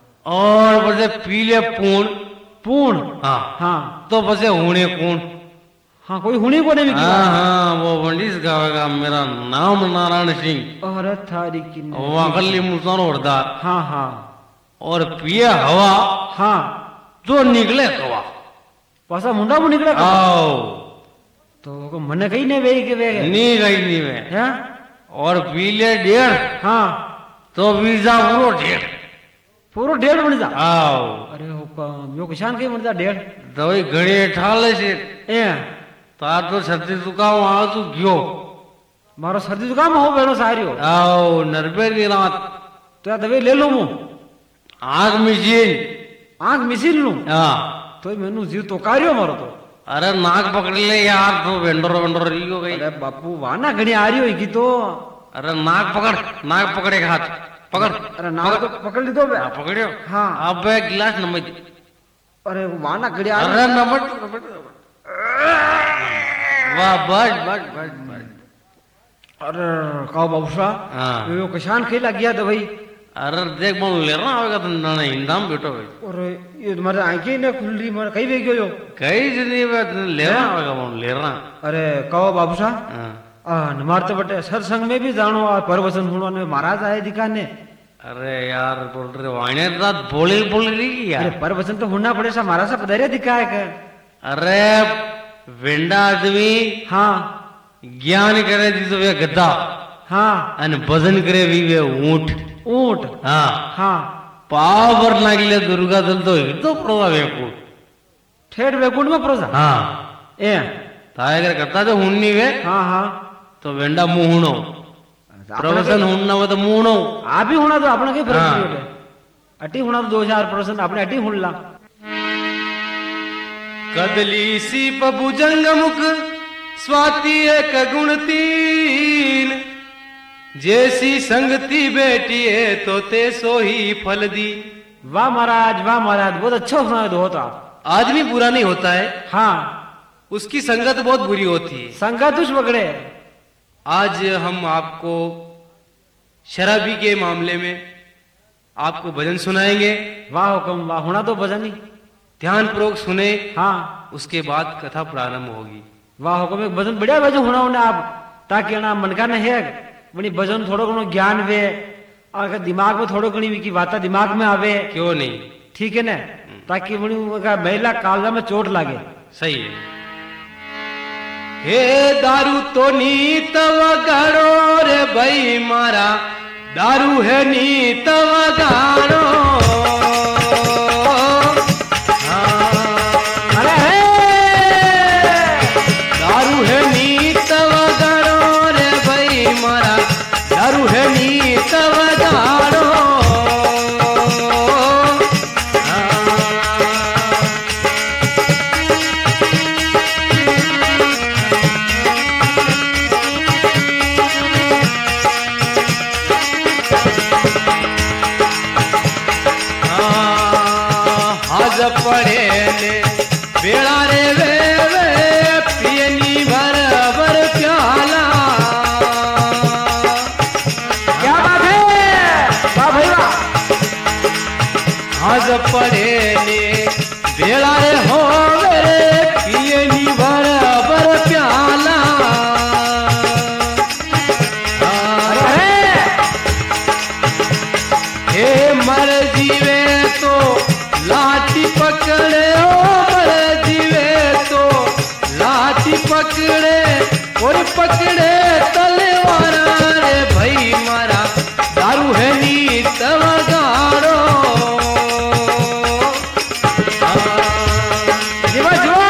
और बसे पीले पूर्ण पूर्ण हाँ हाँ तो बसे होने कौन हाँ कोई हुनी को नहीं हाँ हाँ वो वंडिस गावेगा मेरा नाम नारायण सिंह और थारी की वहाँ कल्ली मुसान उड़दार हाँ हाँ और पिए हवा हाँ तो निकले हवा पासा मुंडा मुंह निकला का? आओ तो को मने कहीं नहीं वे के वे नहीं गई नहीं वे हैं और पीले डेढ़ हाँ तो वीजा पूरो डेढ़ पूरो डेढ़ बन जा आओ अरे हुकम यो किसान कहीं बन जा डेढ़ दवाई घड़ी ठाले से ए तार तो सर्दी जुकाम आ तू गयो मारो सर्दी जुकाम हो बेनो सारी हो आओ नरबे की रात तो या दवाई ले लो मु आग मशीन आंख मिसिल लू हाँ तो मेनू जीव तो कार्यो मारो तो अरे नाक पकड़ ले यार तो वेंडर वेंडर रही हो गई अरे बापू वाना घड़ी आ रही होगी तो अरे नाक पकड़ नाक पकड़े हाथ पकड़ अरे नाव तो पकड़ ली तो बे। हाँ, पकड़ियो हाँ अब गिलास नंबर दे अरे वाना घड़ी आ रही अरे नंबर वाह बस बस बस बस अरे कहो बाबू साहब हाँ यो किसान खेला गया तो भाई अरे देख बोल ले रहा होगा तो ना इंदाम बेटो भाई और ये तुम्हारे आंखें ना खुल रही मारे कहीं वे गयो यो कई जिंदगी में ले रहा होगा बोल ले रहा अरे कहो बाबू साहब हाँ। आ नमार तो बटे सत्संग में भी जानो और परवचन हुणो ने महाराज आए दिखाने अरे यार बोल रहे वाइने रात बोले बोल रही अरे यार परवचन तो होना पड़े सा महाराज सा पधारे दिखाए के अरे वेंडा आदमी हाँ ज्ञान करे जी तो वे गद्दा हाँ અને ભજન કરે વીવે ઊંટ ऊंट હા हाँ પાવર લાગલે દુર્ગા દલ તો હિરતો પડવા વેકું ठेठ वैकुंठ में प्रोजा હા ए તાયગર કરતા તો હુણની વે हाँ हाँ તો વેંડા મુહણો પ્રવસન હુણના હોય તો મુહણો आप ही होना तो अपने के फर्क हाँ। नहीं होता अटी होना तो दो चार परसेंट अपने अटी हुणला कदली सी भुजंग मुख स्वाति एक गुण तीन जैसी संगति बेटी है तो ते सो ही फल दी। वाह महाराज वाह महाराज बहुत अच्छा सुना दो तो आप आदमी बुरा नहीं होता है, हाँ उसकी संगत बहुत बुरी होती है। संगत उस पकड़े आज हम आपको शराबी के मामले में आपको भजन सुनाएंगे। वाह हुक्म वाह होना तो भजन ही ध्यान पूर्वक सुने, हाँ उसके बाद कथा प्रारंभ होगी। वाह हुक्म एक भजन बढ़िया भजन होना होना आप ताकि ना मन का न है बनी भजन थोड़ो घणो ज्ञान वे और दिमाग में थोड़ो घणी की बात दिमाग में आवे क्यों नहीं, ठीक है ना, ताकि बनी महिला कालजा में चोट लागे। सही है। हे दारू तो नीत वगाड़ो रे भाई मारा, दारू है नीत वगाड़ो। अरे हे दारू है नीत वगाड़ो रे भाई मारा, दारू है नीत वगाड़ो। पड़े ने बेड़ा रे वे वे पियनी भर भर प्याला। क्या बात है, वाह भाई वाह। आज पड़े ने बेड़ा रे हो रे पियनी भर भर प्याला। हे मर जीवे तो लाठी पकड़े ओ मर जीवे तो लाठी पकड़े और पकड़े तलवार रे भाई मारा, दारू है नीत वगाड़ो। जीवा जीवा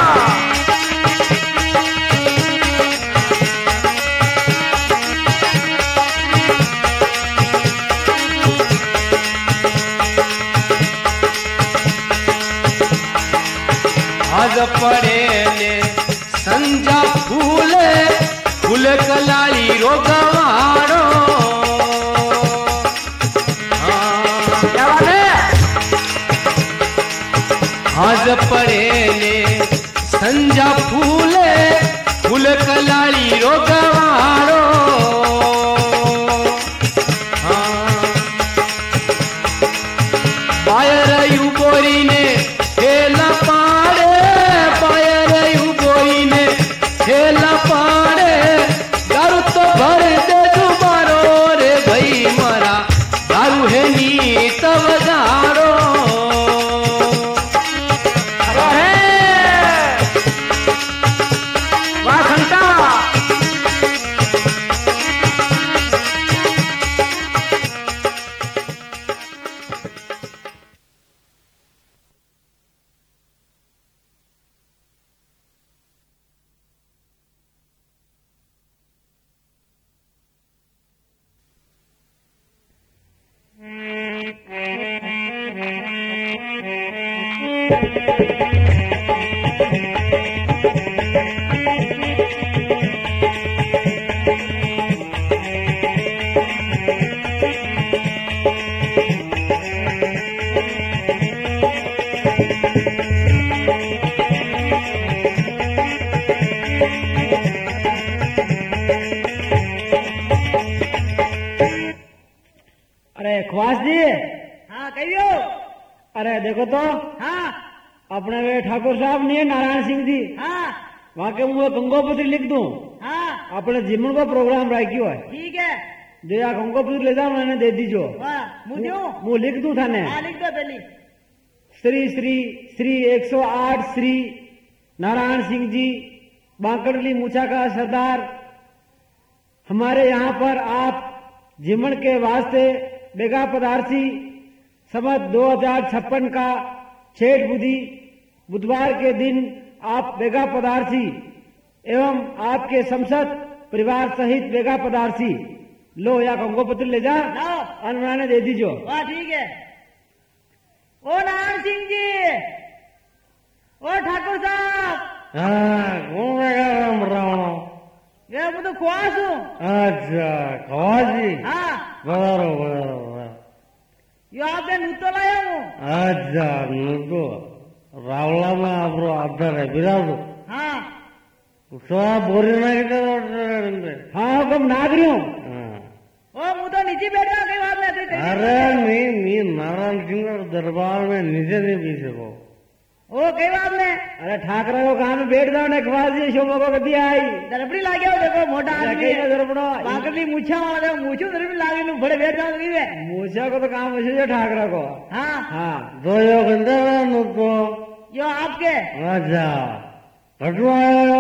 आज पड़े ने संजा फूले फूल कलाली रोगवाड़ो। क्या बात है, आज पड़े ने संजा फूले फूल कलाली रोगवाड़ो। बायर यू बोरी ने खेला पाड़े, बायर यू बोरी ने खेला पाड़े, दारू तो भर दे तुम्हारो रे भाई मारा, दारू है नीत वगाड़ो। अरे वाह घंटा अरे ख्वास जी हाँ कहियो। अरे देखो तो हाँ अपने वे ठाकुर साहब नहीं है नारायण सिंह जी, हाँ वहां के मुंह गंगोपत्री लिख दूं हाँ अपने जीवन को प्रोग्राम राख्यो है ठीक है। जो या गंगोपत्री ले जाओ मैंने दे दीजो वाह मुझे मुंह लिख दूं थाने हाँ लिख दो पहली। श्री श्री श्री एक सौ आठ श्री नारायण सिंह जी बांकड़ली मूछा का सरदार हमारे यहाँ पर आप जीवन के वास्ते बेगा पदार्थी समझ दो हजार छप्पन का छेठ बुद्धि बुधवार के दिन आप बेगा पदार्थी एवं आपके संसद परिवार सहित बेगा पदार्थी लो या कंगोपत्र ले जा लाओ। अनुराने दे दीजो। वाह ठीक है। ओ नारायण सिंह जी, ओ ठाकुर साहब, हाँ कौन रहेगा राम राम? ये मैं तो ख्वास हूँ। अच्छा खवाजी, हाँ, बराबर बराबर। यो आपने नूतो लाया हूँ। अच्छा नुतो रावला में आप आधार है बिरादो हाँ, तो आप बोरी ना किधर? हाँ हुक्म नागरी हूँ। ओ मुँह तो नीचे बैठा कई बात में कहीं- कहीं- अरे मैं मैं नारायण सिंह के दरबार में नीचे नहीं पी सको। ओ कई बात में अरे ठाकरा को कहा में बैठ जाओ ने खवाजी शोभा को कदी आई दरपड़ी लागे हो देखो मोटा आदमी कहीं है। दरपड़ो बाकली मुछा वाला देखो मुछू दरपड़ी लागे नु बड़े बैठ जाओ कहीं वे। मूछा को तो काम है जो ठाकरा को। हाँ, हाँ दो यो किधर नुतो? यो आपके अच्छा कटु आयो?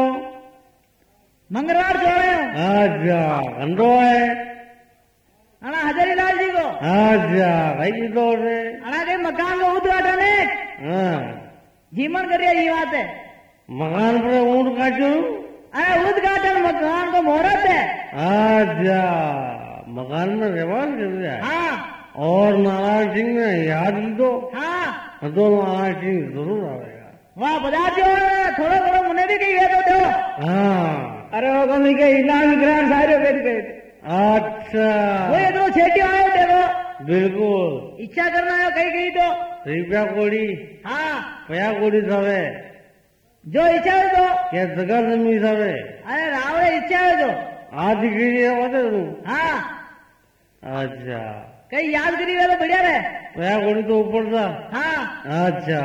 मंगलवार जोड़े हूँ। अच्छा कंडो है? अना हजारी लाल जी को अच्छा कई किधो से? अना कहीं मकान को उद्घाटन है। हाँ जीवन करिए ये बात है। मकान पर ऊँट काटू? अरे उद्घाटन मकान को मुहूर्त है। अच्छा मकान में व्यवहार कर दिया है। हाँ और नारायण सिंह ने याद दो हाँ, तो नारायण सिंह जरूर आएगा। वहाँ बता जो थोड़ा थोड़ा मुने भी कही तो दो। हाँ अरे वो कमी के इनाम ग्रहण सारे बैठ गए अच्छा वो ये तो छेटी आयो देखो, बिल्कुल इच्छा करना है कहीं कहीं तो। रुपया कोड़ी हाँ, पया कोड़ी सावे जो इच्छा है तो। क्या जगह जमी सावे अरे रावड़े इच्छा है तो। आज की बता तू। हाँ, अच्छा कहीं याद करी वे तो बढ़िया रहे। पया कोड़ी तो ऊपर था। हाँ, अच्छा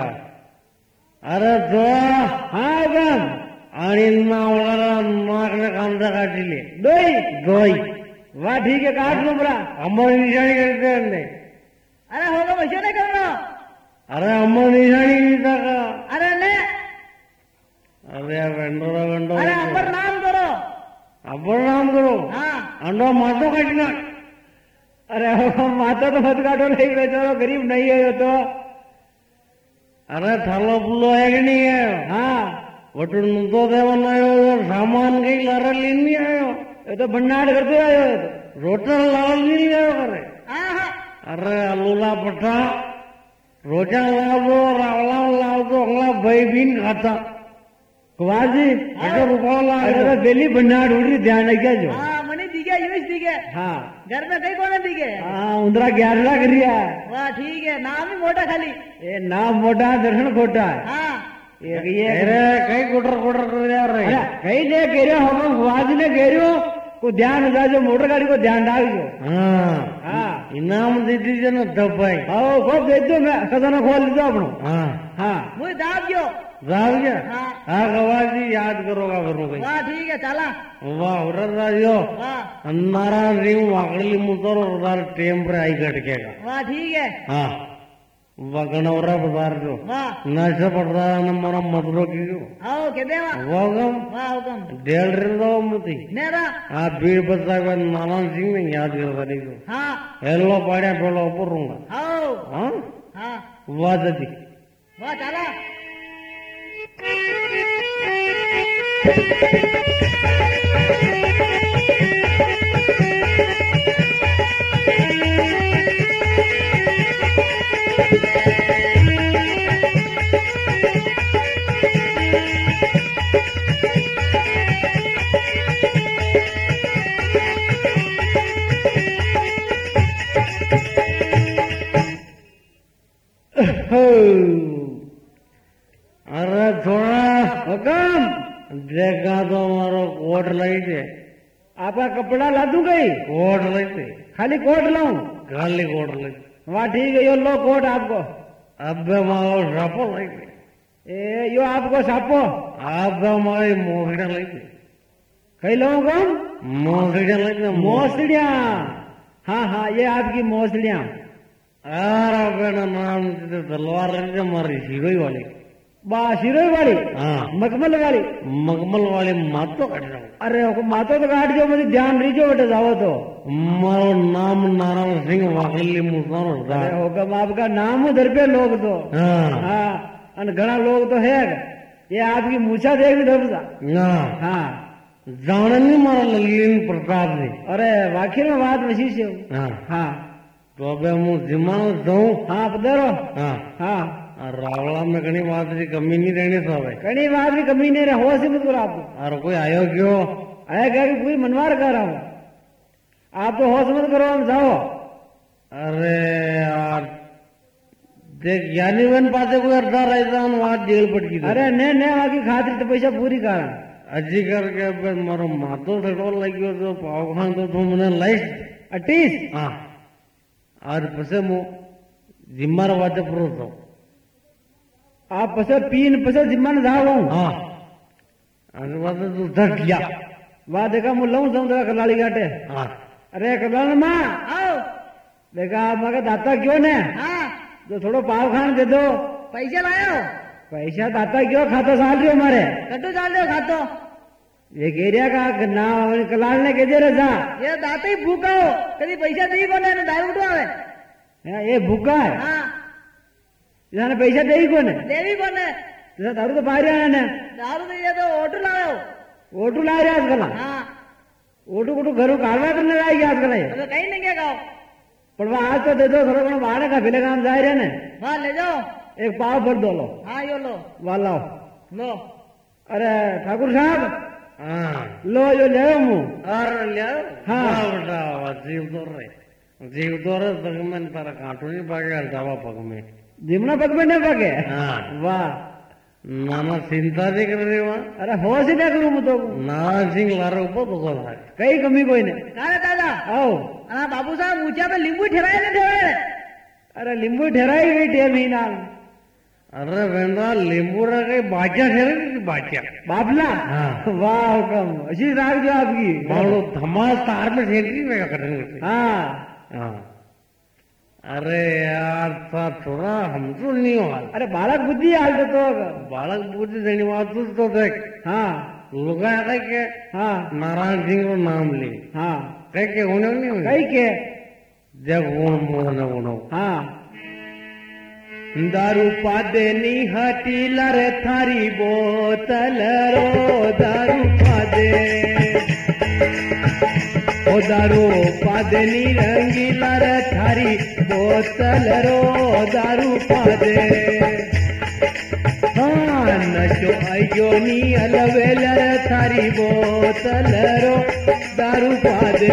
अरे तो हाँ गम आणि नावळाला नाकने कांदा काढले दोई दोई वाह ठीक है काट लो बरा अमर निशाणी करते अंडे अरे होगा मशो नहीं करना। अरे अमर निशाणी नहीं था का? अरे ने अरे वेंडोरा वेंडो अरे अपर नाम करो। अपर नाम करो हाँ, अंडो मातो काटना। अरे वो माता तो मत काटो नहीं बेचारो गरीब नहीं है वो तो। अरे थालो पुलो है कि नहीं है? हाँ वटुन तो देवन आयो सामान कई लारा लेनी आयो ये तो भंडार करते आयो ये तो। रोटर लाल नहीं आयो करे। हाँ, हाँ, अरे अलूला पट्टा रोजा लाव दो रावला लाव दो अगला भाई बीन खाता कुमारजी अगर रुपया ला अरे बेली भंडार उड़ रही ध्यान रखिया जो। हाँ, मनी दिखे यूज दिखे। हाँ घर में कहीं कौन दिखे। हाँ उंदरा ग्यारह कर रिया वाह ठीक है, नाम ही मोटा खाली। ये नाम मोटा दर्शन खोटा है। हाँ, एक ये अरे कई कोटर कोटर कर जा रहे अरे कहीं ने कह रहे हो हम गुवाजी ने कह रहे हो को ध्यान हो जाए जो मोटर गाड़ी को ध्यान डाल जो। हाँ हाँ इनाम दे दीजिए ना दबाई। आओ खूब दे दो मैं खजाना खोल दो अपनो। हाँ हाँ मुझे दाब जो। जाओ क्या? हाँ। हाँ गवाजी याद करोगा फिर भाई। वाह ठीक है, चला। वाह उधर राजो वाह, नारायण सिंह वाकड़ी मुतर उधर टेम पर आई कटकेगा। वाह ठीक है। हाँ वगनौरा बाजार जो वाह, नशा पड़ता है ना मोरा मदरो की जो आओ के देवा। वगम वाह हुकम डेढ़ रिंदो मुती नेरा। आ भीड़ बच्चा का नारायण सिंह ने याद करता नहीं को हाँ, हेलो पाड़िया पेलो ऊपर रहूंगा। आओ। हाँ हाँ, वाह दादी वाह चला। अरे थोड़ा हुकम देखा तो मारो कोट लगी थे। आपका कपड़ा ला दूं कहीं कोट लगी थे खाली कोट लाऊं। खाली कोट लगी। वाह ठीक है यो लो कोट आपको। अब मारो सापो लगी थे। ए यो आपको सापो अब हमारी मोसड़िया लगी थी। कहीं लाऊं कम मोसड़िया लगी थी। मोसड़िया। हाँ हाँ ये आपकी मोसड़िया। अरे बेटा नाम से तलवार लगी थी हमारी हीरोई वाली। वाह शिरोई वाली हाँ मखमल वाली मगमल वाले मातो काट रहा हूँ अरे वो मातो तो काट जो मुझे ध्यान रही जो बेटे जाओ तो मारो नाम नारायण सिंह वाकली मुसारो अरे हुक्म आपका नाम उधर पे लोग तो हाँ हाँ और घना लोग तो है ये आपकी मूछा देख भी दबसा हाँ हाँ जाने नहीं मारा ललिन प्रताप ने अरे वाकई में बात वसी से हाँ हाँ तो अब હું જીમાનો જાઉં हाँ पधारो हाँ हाँ આ રાવળા में ઘણી વાત की कमी नहीं रहनी तो હવે कहीं बात भी कमी नहीं रहे हो से मत करो आपको और कोई आयो क्यों आया क्या कि पूरी मनवार कर रहा हूँ आप तो होश मत करो हम जाओ अरे यार देख यानी वन पासे कोई अर्धा रहता हूँ वहां जेल पटकी अरे ने ने बाकी खातिर तो पैसा पूरी कर अजी करके अब मारो मातो थटो लग्यो तो पाव खान तो तू મને લઈશ अट्टीस હા और પછી હું जिम्मार वाटे पूरो तो आप पसे पीन पसे जिम्मा न जाओ हाँ और वाटे तू धट गया वाह देखा मुझे लऊं जाऊं देखा कलाली घाटे हाँ अरे कलाल माँ आओ देखा आप मगर दाता क्यों ने हाँ तो थोड़ो पाव खान दे दो पैसे लायो पैसा दाता क्यों खाता साल रही हमारे कटू चाल दो खातो ये एरिया का ना कलाल ने कह दे रहा ये दाते ही भूखा हो कभी पैसा दी कोने ने दारू उठो आवे था ये भूखा है हाँ इन्होंने पैसा दे ही कौन है देवी कोने इधर दारू तो पा रहा है ना दारू दे तो ऑटो लायो ओटू ला रहे आजकल हाँ ओटू कोटू घरों कालवा करने लाएगी आजकल ये तो कहीं नहीं क्या गाओ पर वह आज तो दे दो थोड़ा घणो बाहर का फिले काम जाए रहे ने हाँ ले जाओ एक पाव भर दो लो हाँ यो लो वाला लो अरे ठाकुर साहब हाँ लो जो ले मुंह अरे ले हाँ। बेटा जीव तो रे जीव तो रे तक मैं तारा काटू नहीं पाएगा दवा पग में जिमना पग में नहीं पगे हाँ वाह नाना चिंता नहीं कर रहे वहाँ अरे हो से क्या करूं मैं तो नारायण सिंह लारे ऊपर तो कर रहा है कई कमी कोई नहीं कारे दादा आओ हाँ बाबू साहब ऊंचा पे लींबू ठहराए नहीं ठहराए अरे लींबू ठहराई गई टे महीना अरे वेंदा लींबू रखे बाटिया ठहरे बाटिया बापला हाँ। वाह हुकम अच्छी राग जो आपकी मानो धमाल तार में ठेकी में करेंगे हाँ हाँ अरे यार था थोड़ा हम तो नहीं हो अरे बालक बुद्धि हाल तो, तो बालक बुद्धि देने वाला तो देख हाँ लोग आया के हाँ नारायण सिंह को नाम ले हाँ कह के होने नहीं होने कई के जब गुण मोहन गुण हाँ दारू पादे नी हटी लरे थारी बोतल रो दारू पादे ओ दारू पादे नी रंगीला रे थारी बोतल रो दारू पादे हाँ नशो आयो नी अलवेल रे थारी बोतल रो दारू पादे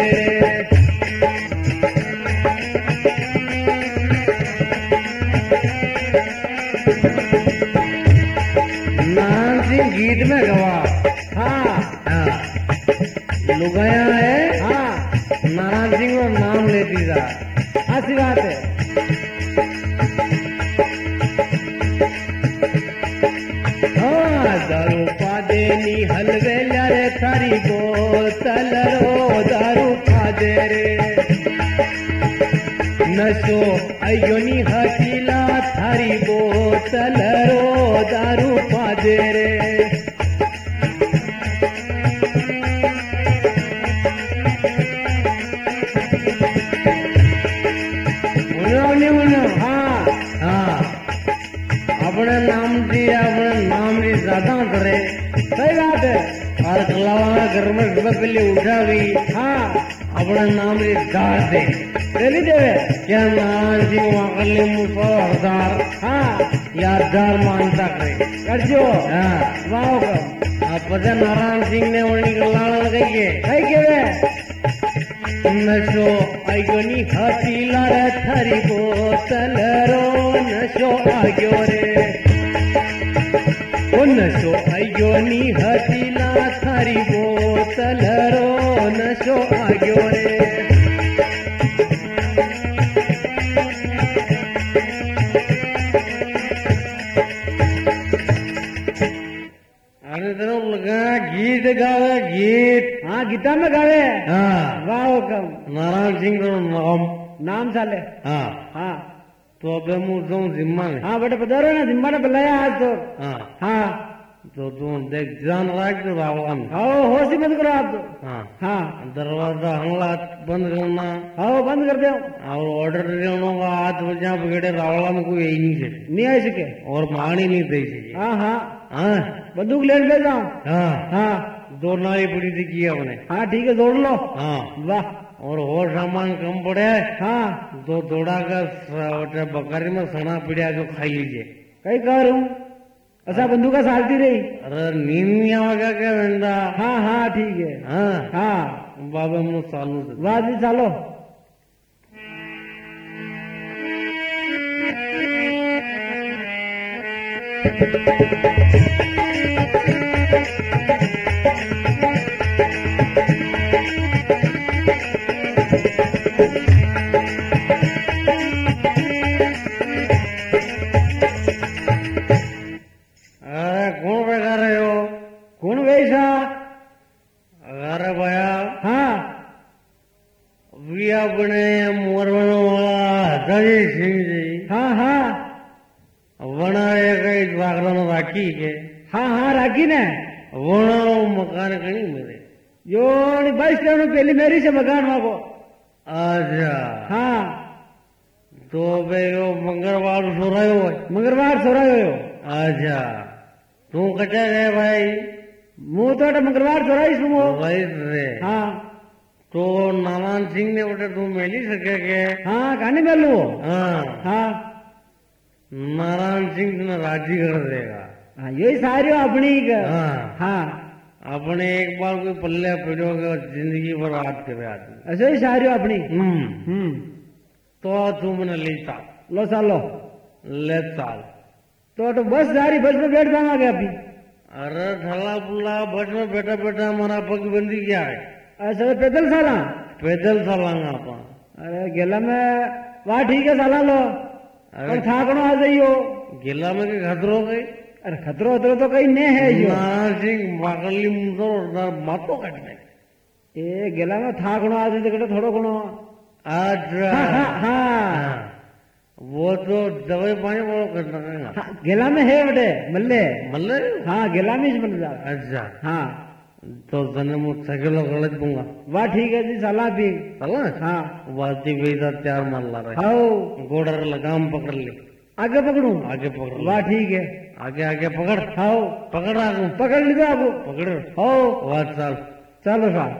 नारायण सिंह गीत में गवा हाँ हाँ लुगाया है हाँ नारायण सिंह और नाम लेती था अच्छी बात है हाँ दारू पादे नी हलवे रे थारी बोतल रो दारू पादे रे नशो अयो नी हटीला थारी बोतल रो दारू पादे रे हाँ हाँ अपने नाम दी अपने नाम दी ज्यादा करे सही बात है और कलावा घर में सुबह पहले उठा भी हाँ अपने नाम दी दार दे डेली देवे क्या नारायण सिंह वाकले मुसो हरदार हाँ यादगार मानता करे कर जो हाँ वाह हुकम आप पता नारायण सिंह ने उन्हीं कलाड़ा लगाइए कई के वे नशो आयोनी हटीला रे थारी बोतल रो नशो आयो रे ओ नशो आयोनी हटीला थारी बोतल रो नशो आयो रे अरे तेरा लगा गीत गावे गीत हाँ गीता में गावे हाँ वाह हुकम नारायण सिंह रो नाम नाम साले हाँ हाँ तो अब હું જાઉં જિમ્મા ને हाँ बेटा पधारो ना जिम्मा ने बुलाया आज तो હા हाँ તો તું દેખ ધ્યાન રાખજો રાવળાનું आओ होश ही मत करो आप तो હા हाँ दरवाजा हमला बंद करना आओ बंद कर दो और ऑर्डर देने का हाथ बजा पकड़े रावला में कोई यही नहीं है नहीं आ सके और मानी नहीं दे चाहिए हाँ हाँ हाँ बंदूक ले ले जाओ हाँ हाँ दो नाली पड़ी थी की अपने हाँ ठीक है जोड़ लो हाँ वाह और और सामान कम पड़े हाँ तो थोड़ा का स- बकरी में सना पिड़िया जो खाई लीजिए कई कह रहा हूँ अच्छा बंदूका सालती रही अरे नींद नहीं आवेगा क्या वेंदा हाँ हाँ ठीक है हाँ हाँ बाबा मुँह चालू से वाह जी चलो अरे कौन बेगा रहे हो कौन वैसा अरे भैया हाँ वी अपने मोरवनो वाला हजारी सिंह जी हाँ हाँ वना कई जागरण राखी के हाँ हाँ राखी ने वना मकान कहीं मेरे यो बस स्टैंड पहली मेरी से मकान मांगो अच्छा हाँ तो बे यो मंगलवार सो रहे हो मंगलवार सोरा गयो अच्छा तू कचा गए भाई मुंह तो अटे मंगलवार सोरा ही सुमो भाई रे हाँ तो नारायण सिंह ने बेटे तू मिली सके के हाँ कहानी में लो हाँ हाँ नारायण सिंह ने राजी कर देगा हाँ यही सारी अपनी का हाँ हाँ अपने एक बार कोई पल्ले पड़ोगे और जिंदगी बर्बाद करे आदमी ऐसे ही सारी अपनी हम्म हम्म तो तू मैंने लेता लो चलो ले चाल तो तो बस सारी बस में बैठ जाओगे अभी अरे ढला पुल्ला बस में बैठा बैठा हमारा पग बंदी क्या है ऐसे पैदल साला पैदल चलांगा अपन अरे गेला में वाह ठीक है साला लो और थाकनो आ जाइयो गिला में के खतरो गई अरे खतरो खतरो तो कहीं नहीं है यो नारायण सिंह माकली मुंदर और मातो काटने ए गेला में थाकनो आ जाइए तो थोड़ो घणो अच्छा हाँ हाँ हाँ हाँ। वो तो दवाई पानी वो करना है हाँ, गेला में है बेटे मल्ले मतलब हाँ गेला में ही मिल जा अच्छा हाँ तो तने मुझ साइकिल गलत दूंगा वाह ठीक है जी साला भी चला हाँ वादी बेदा त्यार मार ला रहे आओ गोड़र लगाम पकड़ ले आगे पकड़ू आगे पकड़ ले वाह ठीक है आगे आगे पकड़ आओ पकड़ आगू पकड़ लीजिए आपको पकड़ आओ वाह चल चलो साहब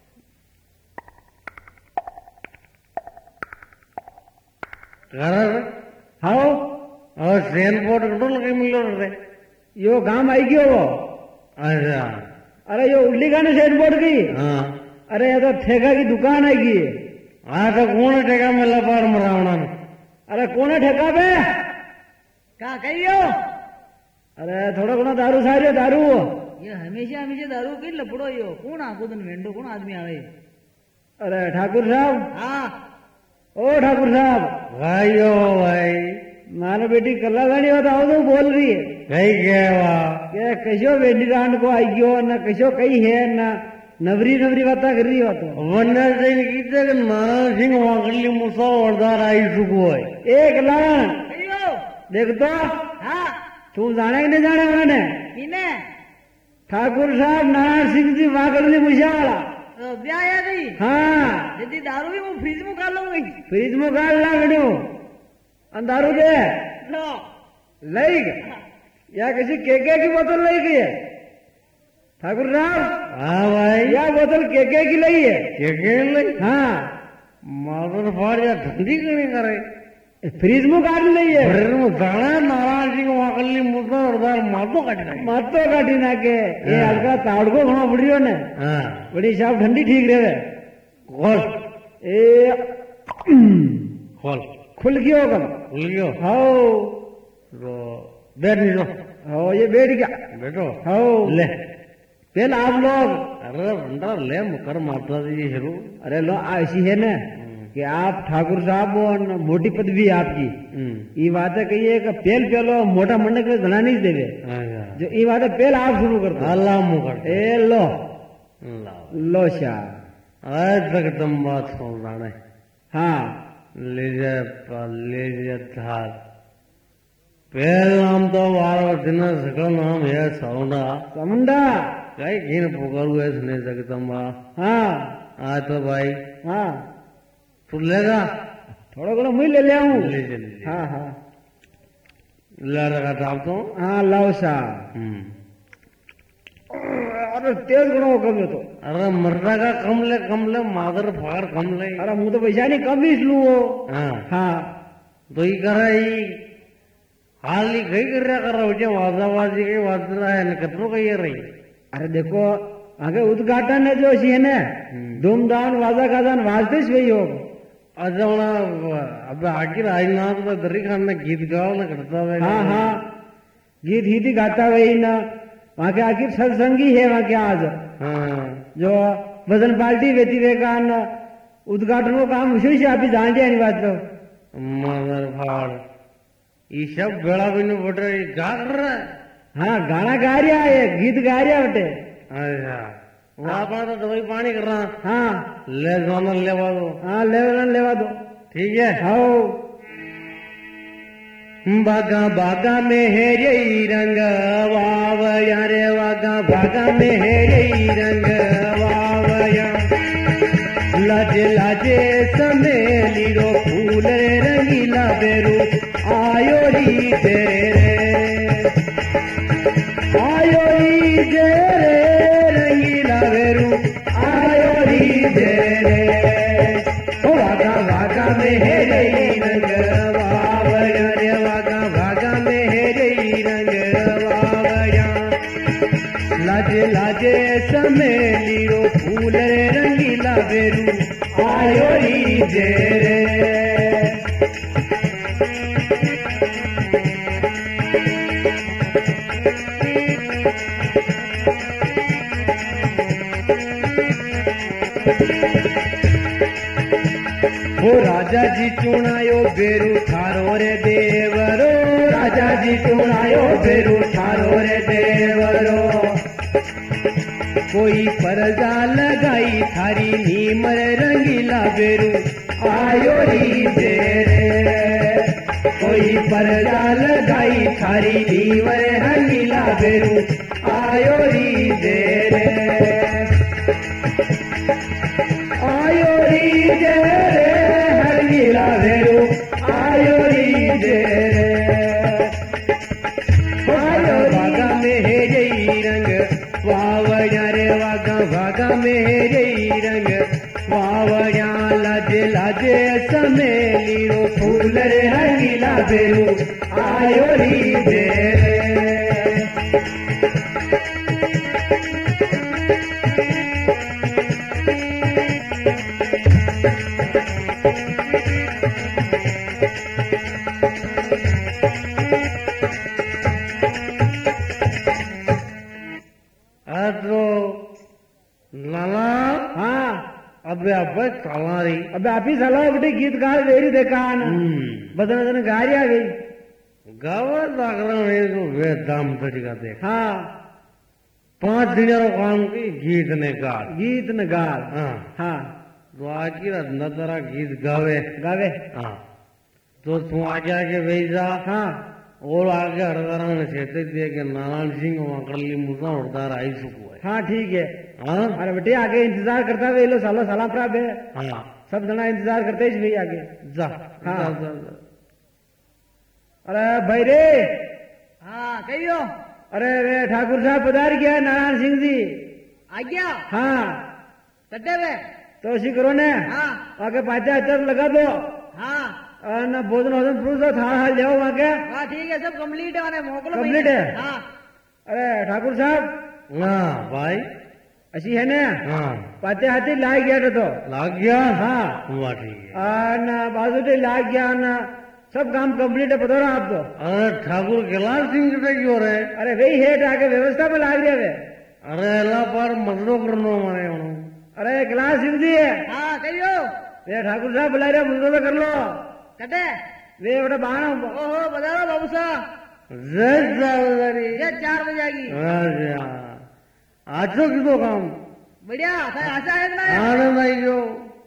कर आओ और सेन बोर्ड कटो लगे मिलो रे यो गांव आई गयो वो अच्छा अरे यो उल्ली गाने सेट बोर्ड की हाँ अरे ये तो ठेका की दुकान आएगी हाँ तो कौन ठेका में लपाड़ मरावना अरे कौन है ठेका पे का कहियो अरे थोड़ा घणो दारू सारियो दारू ये हमेशा हमेशा दारू की लपड़ो यो कौन आको दिन वेंडो कौन आदमी आवे अरे ठाकुर साहब हाँ ओ ठाकुर साहब भाइयो भाई मानो बेटी कला गाड़ी हो तो आओ तो बोल रही है कही गया वाह કે કશો વેડીરાંડ કો આવી ગયો ને કશો કઈ હે ને નવરી નવરી વાતા કરી રહ્યો હતો वन्ना सिंह कीते कि नारायण सिंह वाकली मुसा वरदार आई सुको है એક લાણ कहियो દેખ તો हाँ તું જાણે કે નહીં જાણે મને किने ઠાकुર સાહેબ નારાયણ સિંહજી વાગડની મૂછાવાળા तो ब्याह आ गई હા यदि दारू भी मैं फ्रिज में काढ लूंगी ફ્રીજ માં કાઢ લાગડ્યું અને દારૂ દે लो લઈ ગયા या किसी केके की बोतल लई गई है ठाकुर साहब हाँ भाई या बोतल केके की लई है क्या कह ले हाँ मादर फाड़ या ठंडी करने करे फ्रीज में काट लई है फिर में जाना नारायण सिंह वाकली मुसा वरदार मातो काट रहे मत तो काटी ना के ये हाँ। हल्का ताड़को घणो बढ़ियो ने हाँ बड़ी साहब ठंडी ठीक रहे खोल ए खोल खुल गयो कम खुल गयो हाओ तो बैठ नहीं लो हाओ ये बैठ गया बैठो हाओ ले पहले आप लोग अरे बंदा ले मुकर माता जी हेरू अरे लो ऐसी है ना कि आप ठाकुर साहब और मोटी पदवी है आपकी ये बात है कहिए कि पेल पेलो मोटा मंडक में घना नहीं देवे जो ये बात है पेल आप शुरू कर दो अल्लाह मुकर ए लो अल्लाह लो शाह आज तक तुम बात सुन रहा है हाँ लीजे लीजे थार पहल नाम तो वारो दिन सकल नाम है सौंडा समुंडा कई घिन पुकारू है सुने जगदम्बा हाँ आ तो भाई हाँ तू लेगा थोड़ा घणो मुई ले ले आऊं ले ले ले हाँ हाँ लड़ का टाप तो हाँ लाओ सा हम्म अरे तेज घणो कम तो अरे मर्दा का कमले कमले मादर फाड़ कमले अरे मुँह तो पैसा नहीं कम ही लू वो हाँ हाँ तो ही कर रही हाल ही कहीं कर रहा कर रहा हो वाजाबाजी कहीं वाज रहा है न कतरो कहीं रही अरे देखो आगे उद्घाटन है जो सी है ना धूमधाम वाजा गाजान वाजते वही हो अजवना अब आखिर आईनाथ में दरी खान ने गीत गाओ न करता है हाँ हाँ गीत ही थी गाता वही ना वहाँ के आखिर सत्संगी है वहाँ के आज हाँ जो भजन पार्टी बेती वे का न उद्घाटन को काम उसी से आप ही जान जाए बात तो मदर फाड़ ये सब बेड़ा बिनु बोटे गा कर रहा है हाँ गाना गा रहा है गीत गा रहा बटे अच्छा वहाँ पर तो दवाई पानी कर रहा हाँ ले जाना लेवा दो हाँ लेवा लेवा दो ठीक है आओ बागा बागा में है रे रंग वावया रे वागा बागा में है रे रंग वावया लाजे लाजे समेली रो फूल रे रंगीला बेरू आयो री तेरे आयो री तेरे रंगीला बेरू आयो री तेरे ओ वागा वागा में है रे रंग वावया रे वागा वागा में है रे रंग वावया लाजे लाजे समेली रो फूल रे रंगीला बेरू आयो री तेरे ओ राजा जी चुनायो बेरू थारो रे देवरो राजा जी चुनायो बेरू थारो रे देवरो कोई परजा लगाई थारी नीमर रंगीला बेरू आयो री तेरे कोई परजा लगाई थारी नीमर रंगीला बेरू आयो री तेरे आयो री तेरे रंगीला बेरू आयो री तेरे आयो वागा में है जई रंग वावया रे वागा वागा में है जई रंग वावया लाजे लाजे समेली रो फूल रे रंगीला बेरू आयो री तेरे लाला हाँ अबे अबे चला रही अबे आप ही सलाह बटे गीत गा वेरी देखा न बदन बदन गा रही आ गई गावा जागरण है तो वे दाम तरीका देख हाँ पांच दिन काम की गीत ने गा गीत न गाल हाँ हाँ तो आखिर न तेरा गीत गावे गावे हाँ तो तू आगे आगे भेजा हाँ और आगे हरदारा ने कहते थे कि नारायण सिंह वहाँ कर ली मुद्दा उड़दार आई सुकू है हाँ ठीक है हाँ अरे बेटे आगे इंतजार करता वे लो सालो सलाम प्राप्त है हाँ सब जना इंतजार करते ही भाई आगे जा हाँ। जा, जा, जा। अरे भाई रे हाँ कहियो अरे वे ठाकुर साहब पधार गया नारायण सिंह जी आ गया हाँ कटे वे तो उसी करो ने हाँ आगे पाचा अचर लगा दो हाँ और न भोजन वोजन पुरुष थाल हाल जाओ वहाँ के हाँ ठीक है सब कंप्लीट है मैंने मोकलो Complete है? हाँ अरे ठाकुर साहब हाँ भाई अच्छी है ना हाँ पाते हाथी लाग गया तो लाग गया हाँ हुआ ठीक है और न बाजूटे लाग गया न सब काम कंप्लीट है बता रहा आप तो अरे ठाकुर कैलाश सिंह कितने क्यों रहे अरे वही हेठ आके व्यवस्था में लाग रहा है अरे अल्लाह पर मददो करनो मारे अरे कैलाश सिंह जी हाँ कहियो वे ठाकुर साहब बुला रहे मुझे तो कर लो कटे वे बेटा बहाना ओहो बता रहा बाबू साहब जय जावेदारी ये चार बजे आएगी अच्छा आज तो कितो काम बढ़िया था आशा है ना आनंद आई जो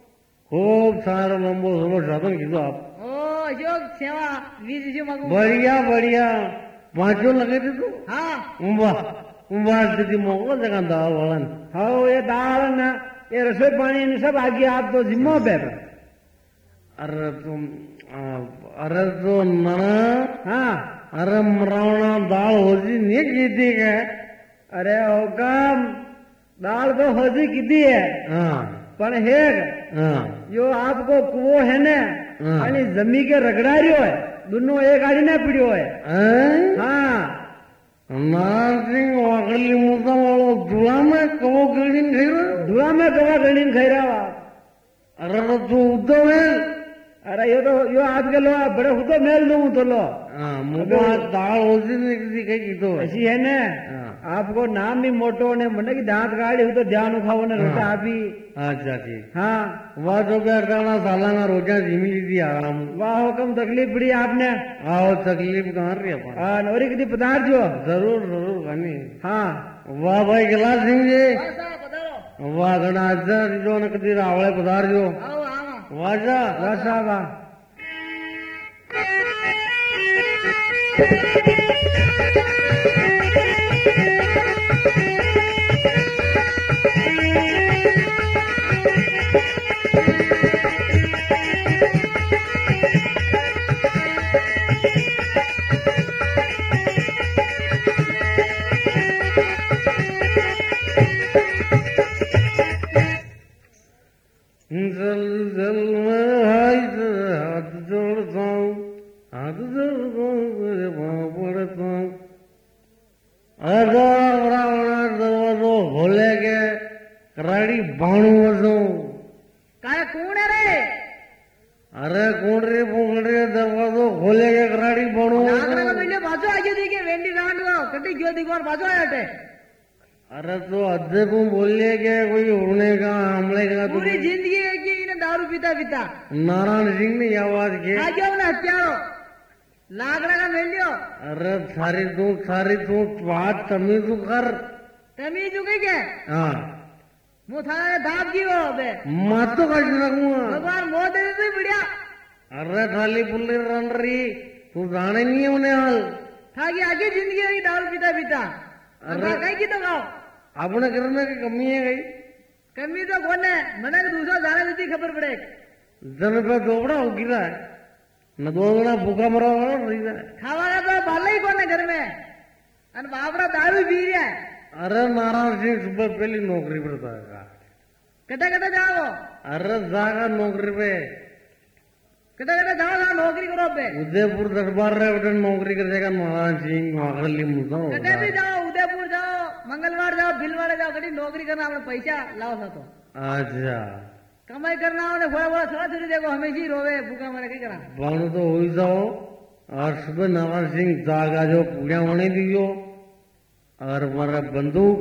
खूब सारा लंबो समो साधन कीधो आप ओ अशोक सेवा वीज जी मगू बढ़िया बढ़िया पांचों लगे थे तू हाँ उम्बा उम्बा दीदी मोको जगह दाल वालन हाँ ये दाल ना ये रसोई पानी इन सब आ गया आप तो जिम्मा पे अरे तुम आ, अरे तो नना हाँ अरे मरावना दाल होजी नहीं कीती के अरे होगा दाल तो होजी किती है हाँ पण हेग हाँ जो आपको कुओ है ने हाँ। आणि जमी के रगड़ा रियो है दोनों एक आड़ी ने पीड़ियो है हैं? हाँ नारायण सिंह वाकली मुद्दा वालो धुआ में कवो गिरनी खाई रहा धुआ में कवा गणीन खाई रहा बा अरे तो तू उद्धव है अरे यो तो यो आपके लो बड़े खुद मेल दूं तो लो हाँ मुझे दाल होजी नहीं किसी कहीं की तो ऐसी है ने हाँ। आपको नाम भी मोटो ने मन की दांत गाड़ी हो तो ध्यान उठाओ ने रोटा हाँ। आप ही अच्छा ठीक हाँ वह जो क्या करना सालाना रोजा जिमी दी आराम वाह हुकम तकलीफ पड़ी आपने आओ तकलीफ कहाँ रही अपन हाँ नौरी कितनी पदार्थ जो जरूर जरूर खानी हाँ वाह भाई गिलास सिंह जी पधारो वाह घना अज्जर जो न कदी रावळे पधार जो आओ आवा वाह जा वाह साहब वाह जल जल में हाय हाथ जोड़ता हूँ हाथ जोड़ता हूँ मेरे पाँव पड़ता हूँ अरे दरवाजो खोले के कराड़ी बाणु वजो काय कौन है रे अरे कौन रे पोंगड़ रे दरवाजो खोले के कराड़ी बाणु नागरा का मिले बाजू आगे दिखे वेंडी रांड को कटी जो दिखो बाजू आया टे अरे तो अद्धे को बोलिए के कोई उड़ने का हमले का तो पूरी जिंदगी एक ही ने दारू पीता पीता नारायण सिंह ने ये आवाज की आ गया ना हत्यारो नागरा का मिलियो अरे सारी तू सारी तू बात तमीज तू कर तमी चुके के हाँ मु थाने दाब की हो बे मत तो कट लगूंगा भगवान मोह दे दे बढ़िया अरे थाली पुल्ली रन रही तू जाने नहीं है उन्हें हाल था कि आगे जिंदगी है दारू पीता पीता अरे कहीं की तो गाओ अपने करने की कमी है गई कमी तो कौन है मना के दूसरा जाने देती खबर पड़े जन पे दोबड़ा हो गिरा है न दो गुना भूखा मरा हुआ रही है खावा का तो बाला ही कौन है घर में अन बाबरा दारू पी रहा है अरे नारायण सिंह सुबह पहली नौकरी पर था कटे कटे जाओ अरे जागा नौकरी पे कटे कटे जाओ ना नौकरी करो बे उदयपुर दरबार रे उधर नौकरी कर जाएगा नारायण सिंह वाकली मुद्दा कटे भी जाओ उदयपुर जाओ मंगलवार जाओ भिलवाड़े जाओ कटी नौकरी करना अपने पैसा लाओ सा तो अच्छा कमाई करना उन्हें थोड़ा थोड़ा थोड़ा थोड़ी देखो हमेशा ही रोवे भूखा मरे कहीं करा बाणु तो हो ही जाओ और सुबह नारायण सिंह जागा जो पूड़िया होने दियो और हमारा बंदूक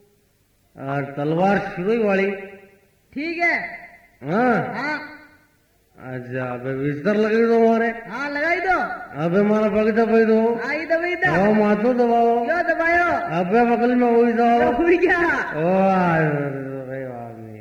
और तलवार शिरोई वाली ठीक है हाँ हाँ अच्छा अबे बिस्तर लगे दो हमारे हाँ लगाई दो अबे हमारा पग दबाई दो आई दबाई दो हाँ माथो दबाओ क्यों दबायो अबे बगल में हो ही जाओ हुई क्या ओ अरे आदमी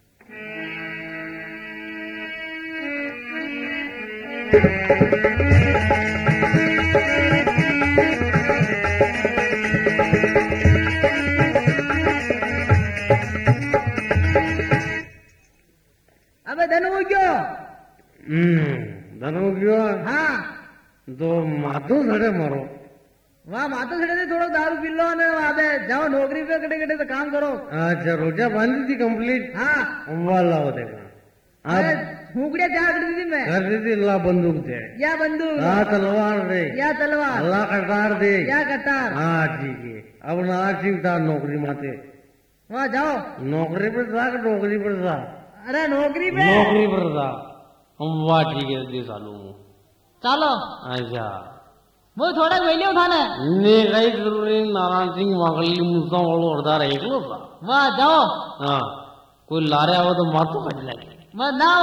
अबे धनु क्यों हम्म धनो क्यों हाँ तो माथो सड़े मारो वहाँ माता छड़े थे थोड़ा दारू पी लो ने वहाँ पे जाओ नौकरी पे कटे कटे तो काम करो अच्छा रोजा बांधी थी कंप्लीट हाँ वाला हो देखा अरे आप हुकड़िया क्या कर दी थी मैं कर दी थी ला बंदूक दे या बंदूक हाँ तलवार दे या तलवार अल्लाह कटार दे या कतार हाँ ठीक है अब नारायण सिंह था नौकरी माते वहाँ जाओ नौकरी पर था कि नौकरी पर था अरे नौकरी पे नौकरी पर था हम वाह ठीक है दे सालू चलो अच्छा वो थोड़ा वेली उठाने ने काही जरूरी नारायण सिंह वाकली मुसा वालों अर्धार एकलो था वहाँ जाओ हाँ कोई लारे आवे तो मातो कट लगे मत ना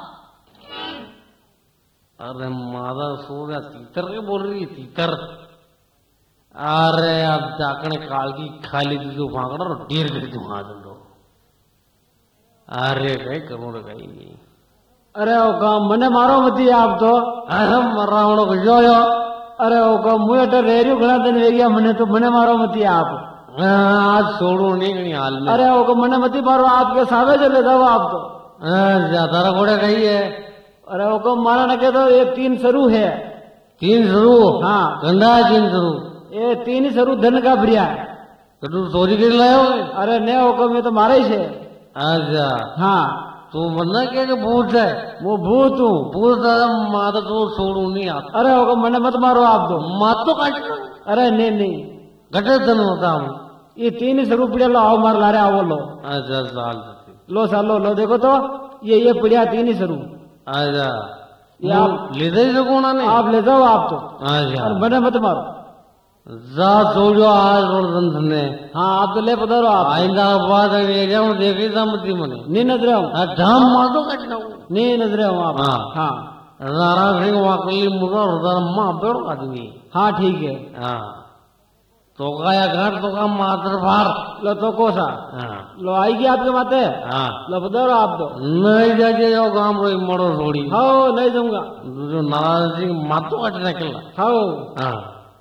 अरे मादा सो गया तीतर के बोल रही है तीतर अरे अब जाकने काल की खाली दी तो भागड़ा और ढेर कर तू हाथ दो अरे कहीं करो रे कहीं नहीं अरे ओका मने मारो मती आप तो अहम मरावण को जो यो अरे ओका मुझे तो रेरियो घना दिन वे गया मने तो मने मारो मती आप आज छोड़ो नहीं कहीं हाल में अरे ओका मने मती मारो आपके सावे चले जाओ आप तो ज्यादा घोड़े कही है अरे ओका मारा न के तो ये तीन सरू है तीन शुरू हाँ गंदा तीन शुरू ये तीन ही सरू धन का भरिया है तो तू चोरी कर लायो अरे ने ओका में तो मारा ही है अच्छा हाँ तू मना के के भूत है वो भूत हूँ भूत दादा माँ तो तू छोड़ू नहीं आता अरे ओका मने मत मारो आप तो माँ तो काट अरे नहीं नहीं घटे धन होता हूँ ये तीन ही सरू पड़िया लो आओ मार ला रहे आओ लो अच्छा साल लो साल लो लो देखो तो ये ये पड़िया तीन ही सरू अच्छा ये आप ले दे जो कोना नहीं आप ले जाओ आप तो अच्छा और मने मत मारो जा सो जो आज और धन ने हाँ आप तो ले पधारो आप आइंदा बाद एरिया में देखी था मती मने नहीं नजरे हूँ ढाम मार दो कटना नहीं नजरे हूँ आप हाँ। हाँ नारायण सिंह वाकली मुर्गा होता माँ बेड़ो आदमी हाँ ठीक है हाँ तो का या घर तो का मात्र भार लो तो कोसा हाँ लो आएगी आपके माते हाँ लो पधारो आप तो नहीं जाके जाओ गांव रो मरो थोड़ी हाँ नहीं दूंगा जो नारायण सिंह मातो कटने के ला हाँ हाँ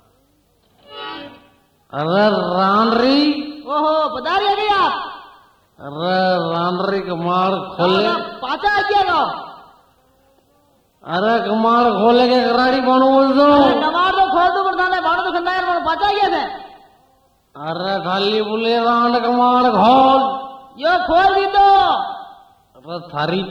अरे रानरी ओहो पधारी आ गई आप अरे रानरी कमार खोले पाचा आ गया गाँव अरे कमार खोले के कराड़ी बनो बोल दो कमार तो खोल दो बरसाने बाणो तो खंडा यार पाचा आ गया थे अरे खाली बोले रान कमार खोल यो खोल दी तो अरे थारी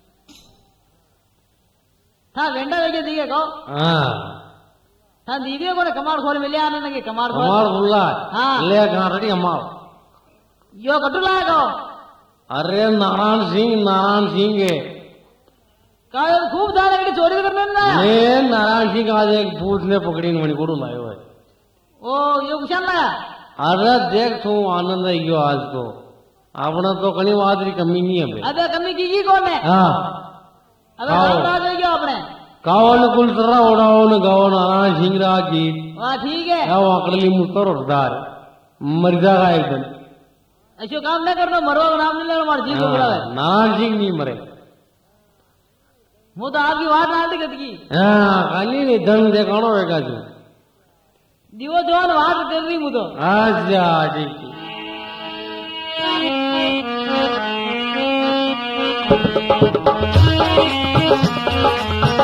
था वेंडा वेगे दिए को हाँ था दीदी को ने कमार खोल मिले आने लगे कमार खोल कमार खुला हाँ। ले गांठड़ी हमार यो कटू लाया को अरे नारायण सिंह नारायण सिंह के का खूब था लेकिन चोरी करने ना मैं नारायण सिंह आज एक भूत ने पकड़ी मणि गुरु लायो है ओ यो कुछ लाया अरे देख तू आनंद आई गयो आज तो अपना तो कहीं बात की कमी नहीं है बे। अबे कमी की की कौन है हाँ अबे हाँ। काम राज हो गया अपने कावन कुलसरा ओडावन गावन नारायण सिंह राजी वाह ठीक है या वाकड़ली मुस्तर उठदार मर जाएगा एक दिन ऐसे काम नहीं करना मरवा का नाम नहीं लेना हमारे जी को बुला हाँ, नारायण सिंह नहीं मरे वो तो आपकी बात ना दिक्कत की हाँ खाली नहीं धन देखानो होगा जो दिवो जवान बात कर रही हूँ तो अच्छा ठीक है Thank you.